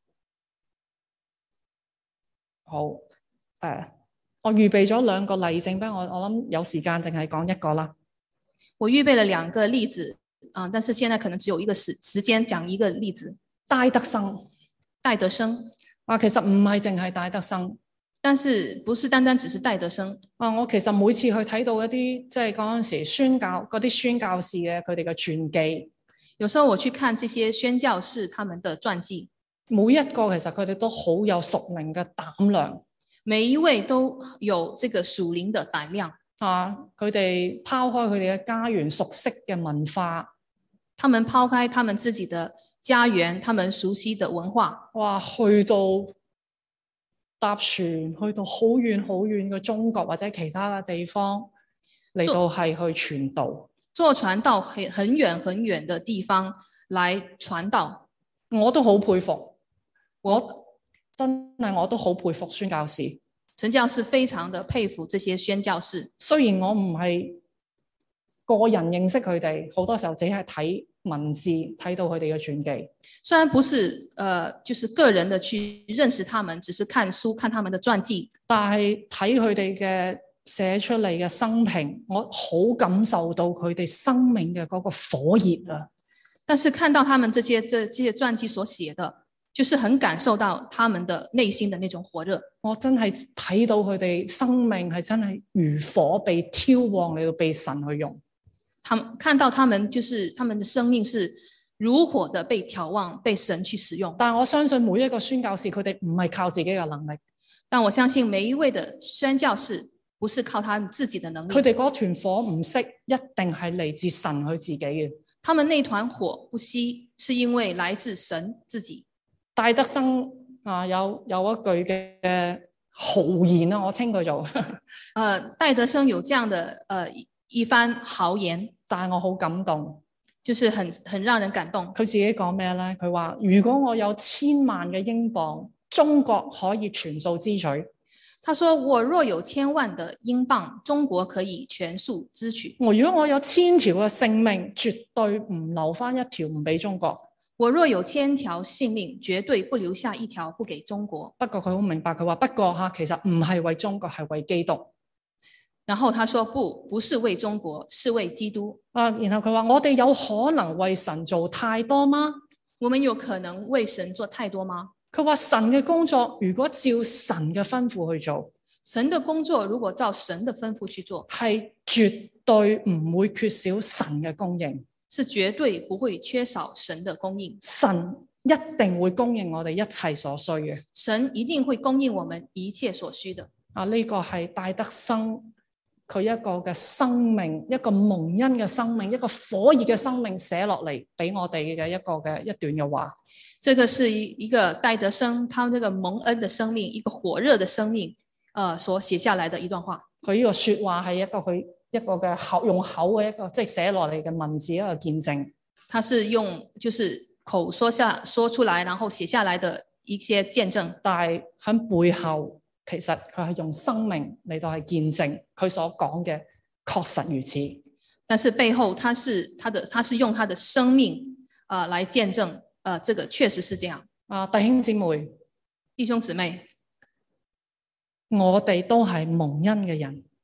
Speaker 3: 好誒、呃，我預備咗兩個例證，不過我我諗有時間淨係講一個啦。
Speaker 2: 我預備了兩個例子，啊、呃，但是現在可能只有一個時時間講一個例子。
Speaker 3: 戴德生，
Speaker 2: 戴德生
Speaker 3: 啊，其實唔係淨係戴德生，
Speaker 2: 但是不是單單只是戴德生
Speaker 3: 啊。我其實每次去睇到一啲即係嗰陣時宣教嗰啲宣教士嘅佢哋嘅傳記。
Speaker 2: 有時候我去看這些宣教士他們的傳記，
Speaker 3: 每一個其實佢哋都好有屬靈嘅膽量，
Speaker 2: 每一位都有這個屬靈的膽量
Speaker 3: 啊！佢哋拋開佢哋嘅家園熟悉嘅文化，
Speaker 2: 他們拋開他們自己的家園，他們熟悉的文化，
Speaker 3: 哇！去到搭船去到好遠好遠嘅中國或者其他嘅地方嚟到係去傳道。
Speaker 2: 坐船到很很遠很遠的地方來傳道，
Speaker 3: 我都好佩服，我真係我都好佩服宣教士。
Speaker 2: 陳教士非常的佩服這些宣教士。雖
Speaker 3: 然我唔係個人認識佢哋，好多時候只係睇文字睇到佢哋嘅傳記。
Speaker 2: 雖然不是，呃，就是個人的去認識他們，只是看書看他們的傳記，
Speaker 3: 但係睇佢哋嘅寫出嚟嘅生平，我好感受到佢哋生命嘅嗰個火熱啊！
Speaker 2: 但是看到他們這些這這些傳記所寫的，就是很感受到他們的內心的那種火熱。
Speaker 3: 我真係睇到佢哋生命係真係如火被挑旺嚟到被神去用。
Speaker 2: 他們看到他們就是他們的生命是如火的被挑旺，被神去使用。
Speaker 3: 但我相信每一個宣教士佢哋唔係靠自己嘅能力，
Speaker 2: 但我相信每一位的宣教士。不是靠他自己的能力，
Speaker 3: 佢哋嗰團火唔熄，一定係嚟自神佢自己嘅。
Speaker 2: 他們那團火不熄，是因為來自神自己。
Speaker 3: 戴德生啊，有有一句嘅豪言啊，我稱佢做。誒、
Speaker 2: 呃，戴德生有這樣的誒、呃、一番豪言，
Speaker 3: 但係我好感動，
Speaker 2: 就是很很讓人感動。
Speaker 3: 佢自己講咩咧？佢話如果我有千萬嘅英鎊，中國可以全數支取。
Speaker 2: 他說：我若有千萬的英鎊，中國可以全數支取。
Speaker 3: 我如果我有千條嘅性命，絕對唔留翻一條唔俾中國。
Speaker 2: 我若有千條性命，絕對不留下一條不給中國。
Speaker 3: 不過佢好明白，佢話不過吓，其實唔係為中國，係為基督。
Speaker 2: 然後他說不，不是為中國，是為基督。
Speaker 3: 啊，然後佢話我哋有可能為神做太多嗎？
Speaker 2: 我們有可能為神做太多嗎？
Speaker 3: 佢話神嘅工作如果照神嘅吩咐去做，
Speaker 2: 神嘅工作如果照神嘅吩咐去做，
Speaker 3: 係絕對唔會缺少神嘅供應，
Speaker 2: 是絕對不會缺少神嘅供應。
Speaker 3: 神一定會供應我哋一切所需嘅，
Speaker 2: 神一定會供應我們一切所需的。
Speaker 3: 啊，呢個係戴德生佢一個嘅生命，一個蒙恩嘅生命，一個火熱嘅生命寫落嚟俾我哋嘅一個嘅一段嘅話。
Speaker 2: 這個是一個戴德生，他這個蒙恩的生命，一個火熱的生命，呃，所寫下來的一段話。佢
Speaker 3: 呢個說話係一個佢一個嘅口用口嘅一個即係寫落嚟嘅文字一個見證。他是用就是口說下說出來，然後寫下來的一些見證。但係喺背後，其實佢係用生命嚟到係見證佢所講嘅確實如此。但是背後，他是他的，他是用他的生命啊、呃、來見證。誒、呃，這個確實是這樣。啊，弟兄姊妹，弟兄姊妹，我哋都係蒙恩嘅人。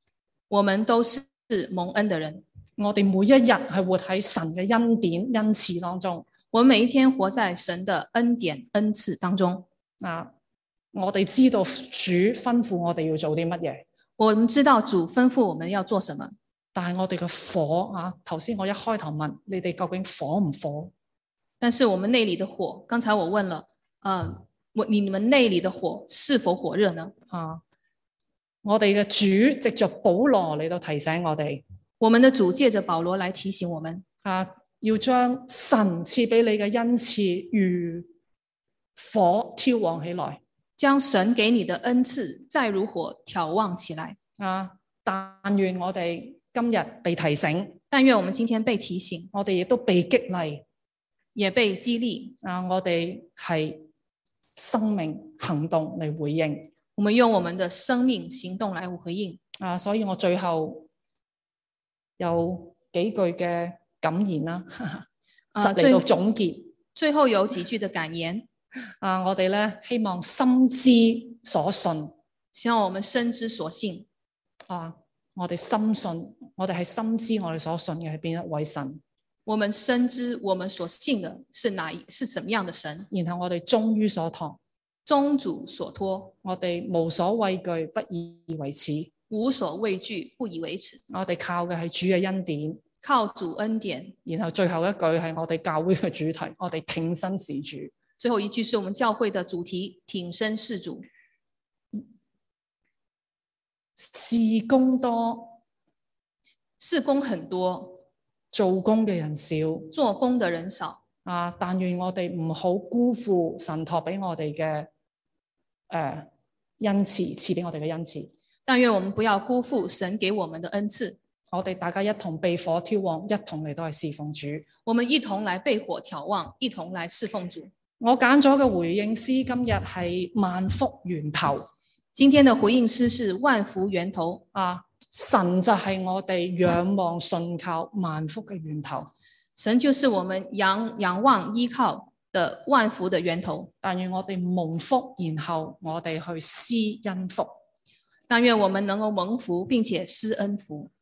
Speaker 2: 我們都是蒙恩的人，
Speaker 3: 我哋每一日係活喺神嘅恩典恩賜當中。
Speaker 2: 我們每一天活在神的恩典恩賜當中。
Speaker 3: 啊，我哋知道主吩咐我哋要做啲乜嘢，
Speaker 2: 我們知道主吩咐我們要做什麼，
Speaker 3: 但係我哋嘅火啊，頭先我一開頭問你哋究竟火唔火？
Speaker 2: 但是我們內裏的火，剛才我問了，呃，我你們內裏的火是否火熱呢？
Speaker 3: 啊，我哋嘅主藉着保羅嚟到提醒我哋，
Speaker 2: 我們的主借着保羅來提醒我們，
Speaker 3: 啊，要將神賜俾你嘅恩賜如火挑旺起來。
Speaker 2: 將神給你的恩賜再如火挑旺起來。
Speaker 3: 啊，但願我哋今日被提醒，
Speaker 2: 但願我們今天被提醒，
Speaker 3: 我哋亦都被激勵，
Speaker 2: 也被激勵。
Speaker 3: 啊，我哋係生命行動嚟回應。
Speaker 2: 我們用我們的生命行動來回應。
Speaker 3: 啊，所以我最後有幾句嘅感言啦，
Speaker 2: 啊，
Speaker 3: 就嚟到總結。
Speaker 2: 最後有幾句的感言。
Speaker 3: 啊，我哋咧希望深知所信，
Speaker 2: 希望我們深知所信。
Speaker 3: 啊，我哋深信，我哋係深知我哋所信嘅係邊一位神。
Speaker 2: 我們深知我們所信的是哪一是怎麼樣的神。
Speaker 3: 然後我哋忠於所託，
Speaker 2: 宗主所託，
Speaker 3: 我哋無所畏懼，不以為恥。
Speaker 2: 無所畏懼，不以為恥。
Speaker 3: 我哋靠嘅係主嘅恩典，
Speaker 2: 靠主恩典。
Speaker 3: 然後最後一句係我哋教會嘅主題，我哋挺身事主。
Speaker 2: 最後一句是我們教會的主題，挺身事主。
Speaker 3: 事工多，
Speaker 2: 事工很多，
Speaker 3: 做工嘅人少，
Speaker 2: 做工的人少。
Speaker 3: 啊！但願我哋唔好辜負神託俾我哋嘅誒恩賜，賜俾我哋嘅恩賜。
Speaker 2: 但願我們不要辜負神給我們的恩賜。
Speaker 3: 我哋大家一同被火挑旺，一同嚟到係侍奉主。
Speaker 2: 我們一同來被火挑旺，一同來侍奉主。
Speaker 3: 我揀咗嘅回應詩今日係萬福源頭。
Speaker 2: 今天的回應詩是萬福源頭。
Speaker 3: 啊，神就係我哋仰望信靠萬福嘅源頭。
Speaker 2: 神就是我們仰仰望依靠的萬福的源頭。
Speaker 3: 但願我哋蒙福，然後我哋去施恩福。
Speaker 2: 但願我們能夠蒙福並且施恩福。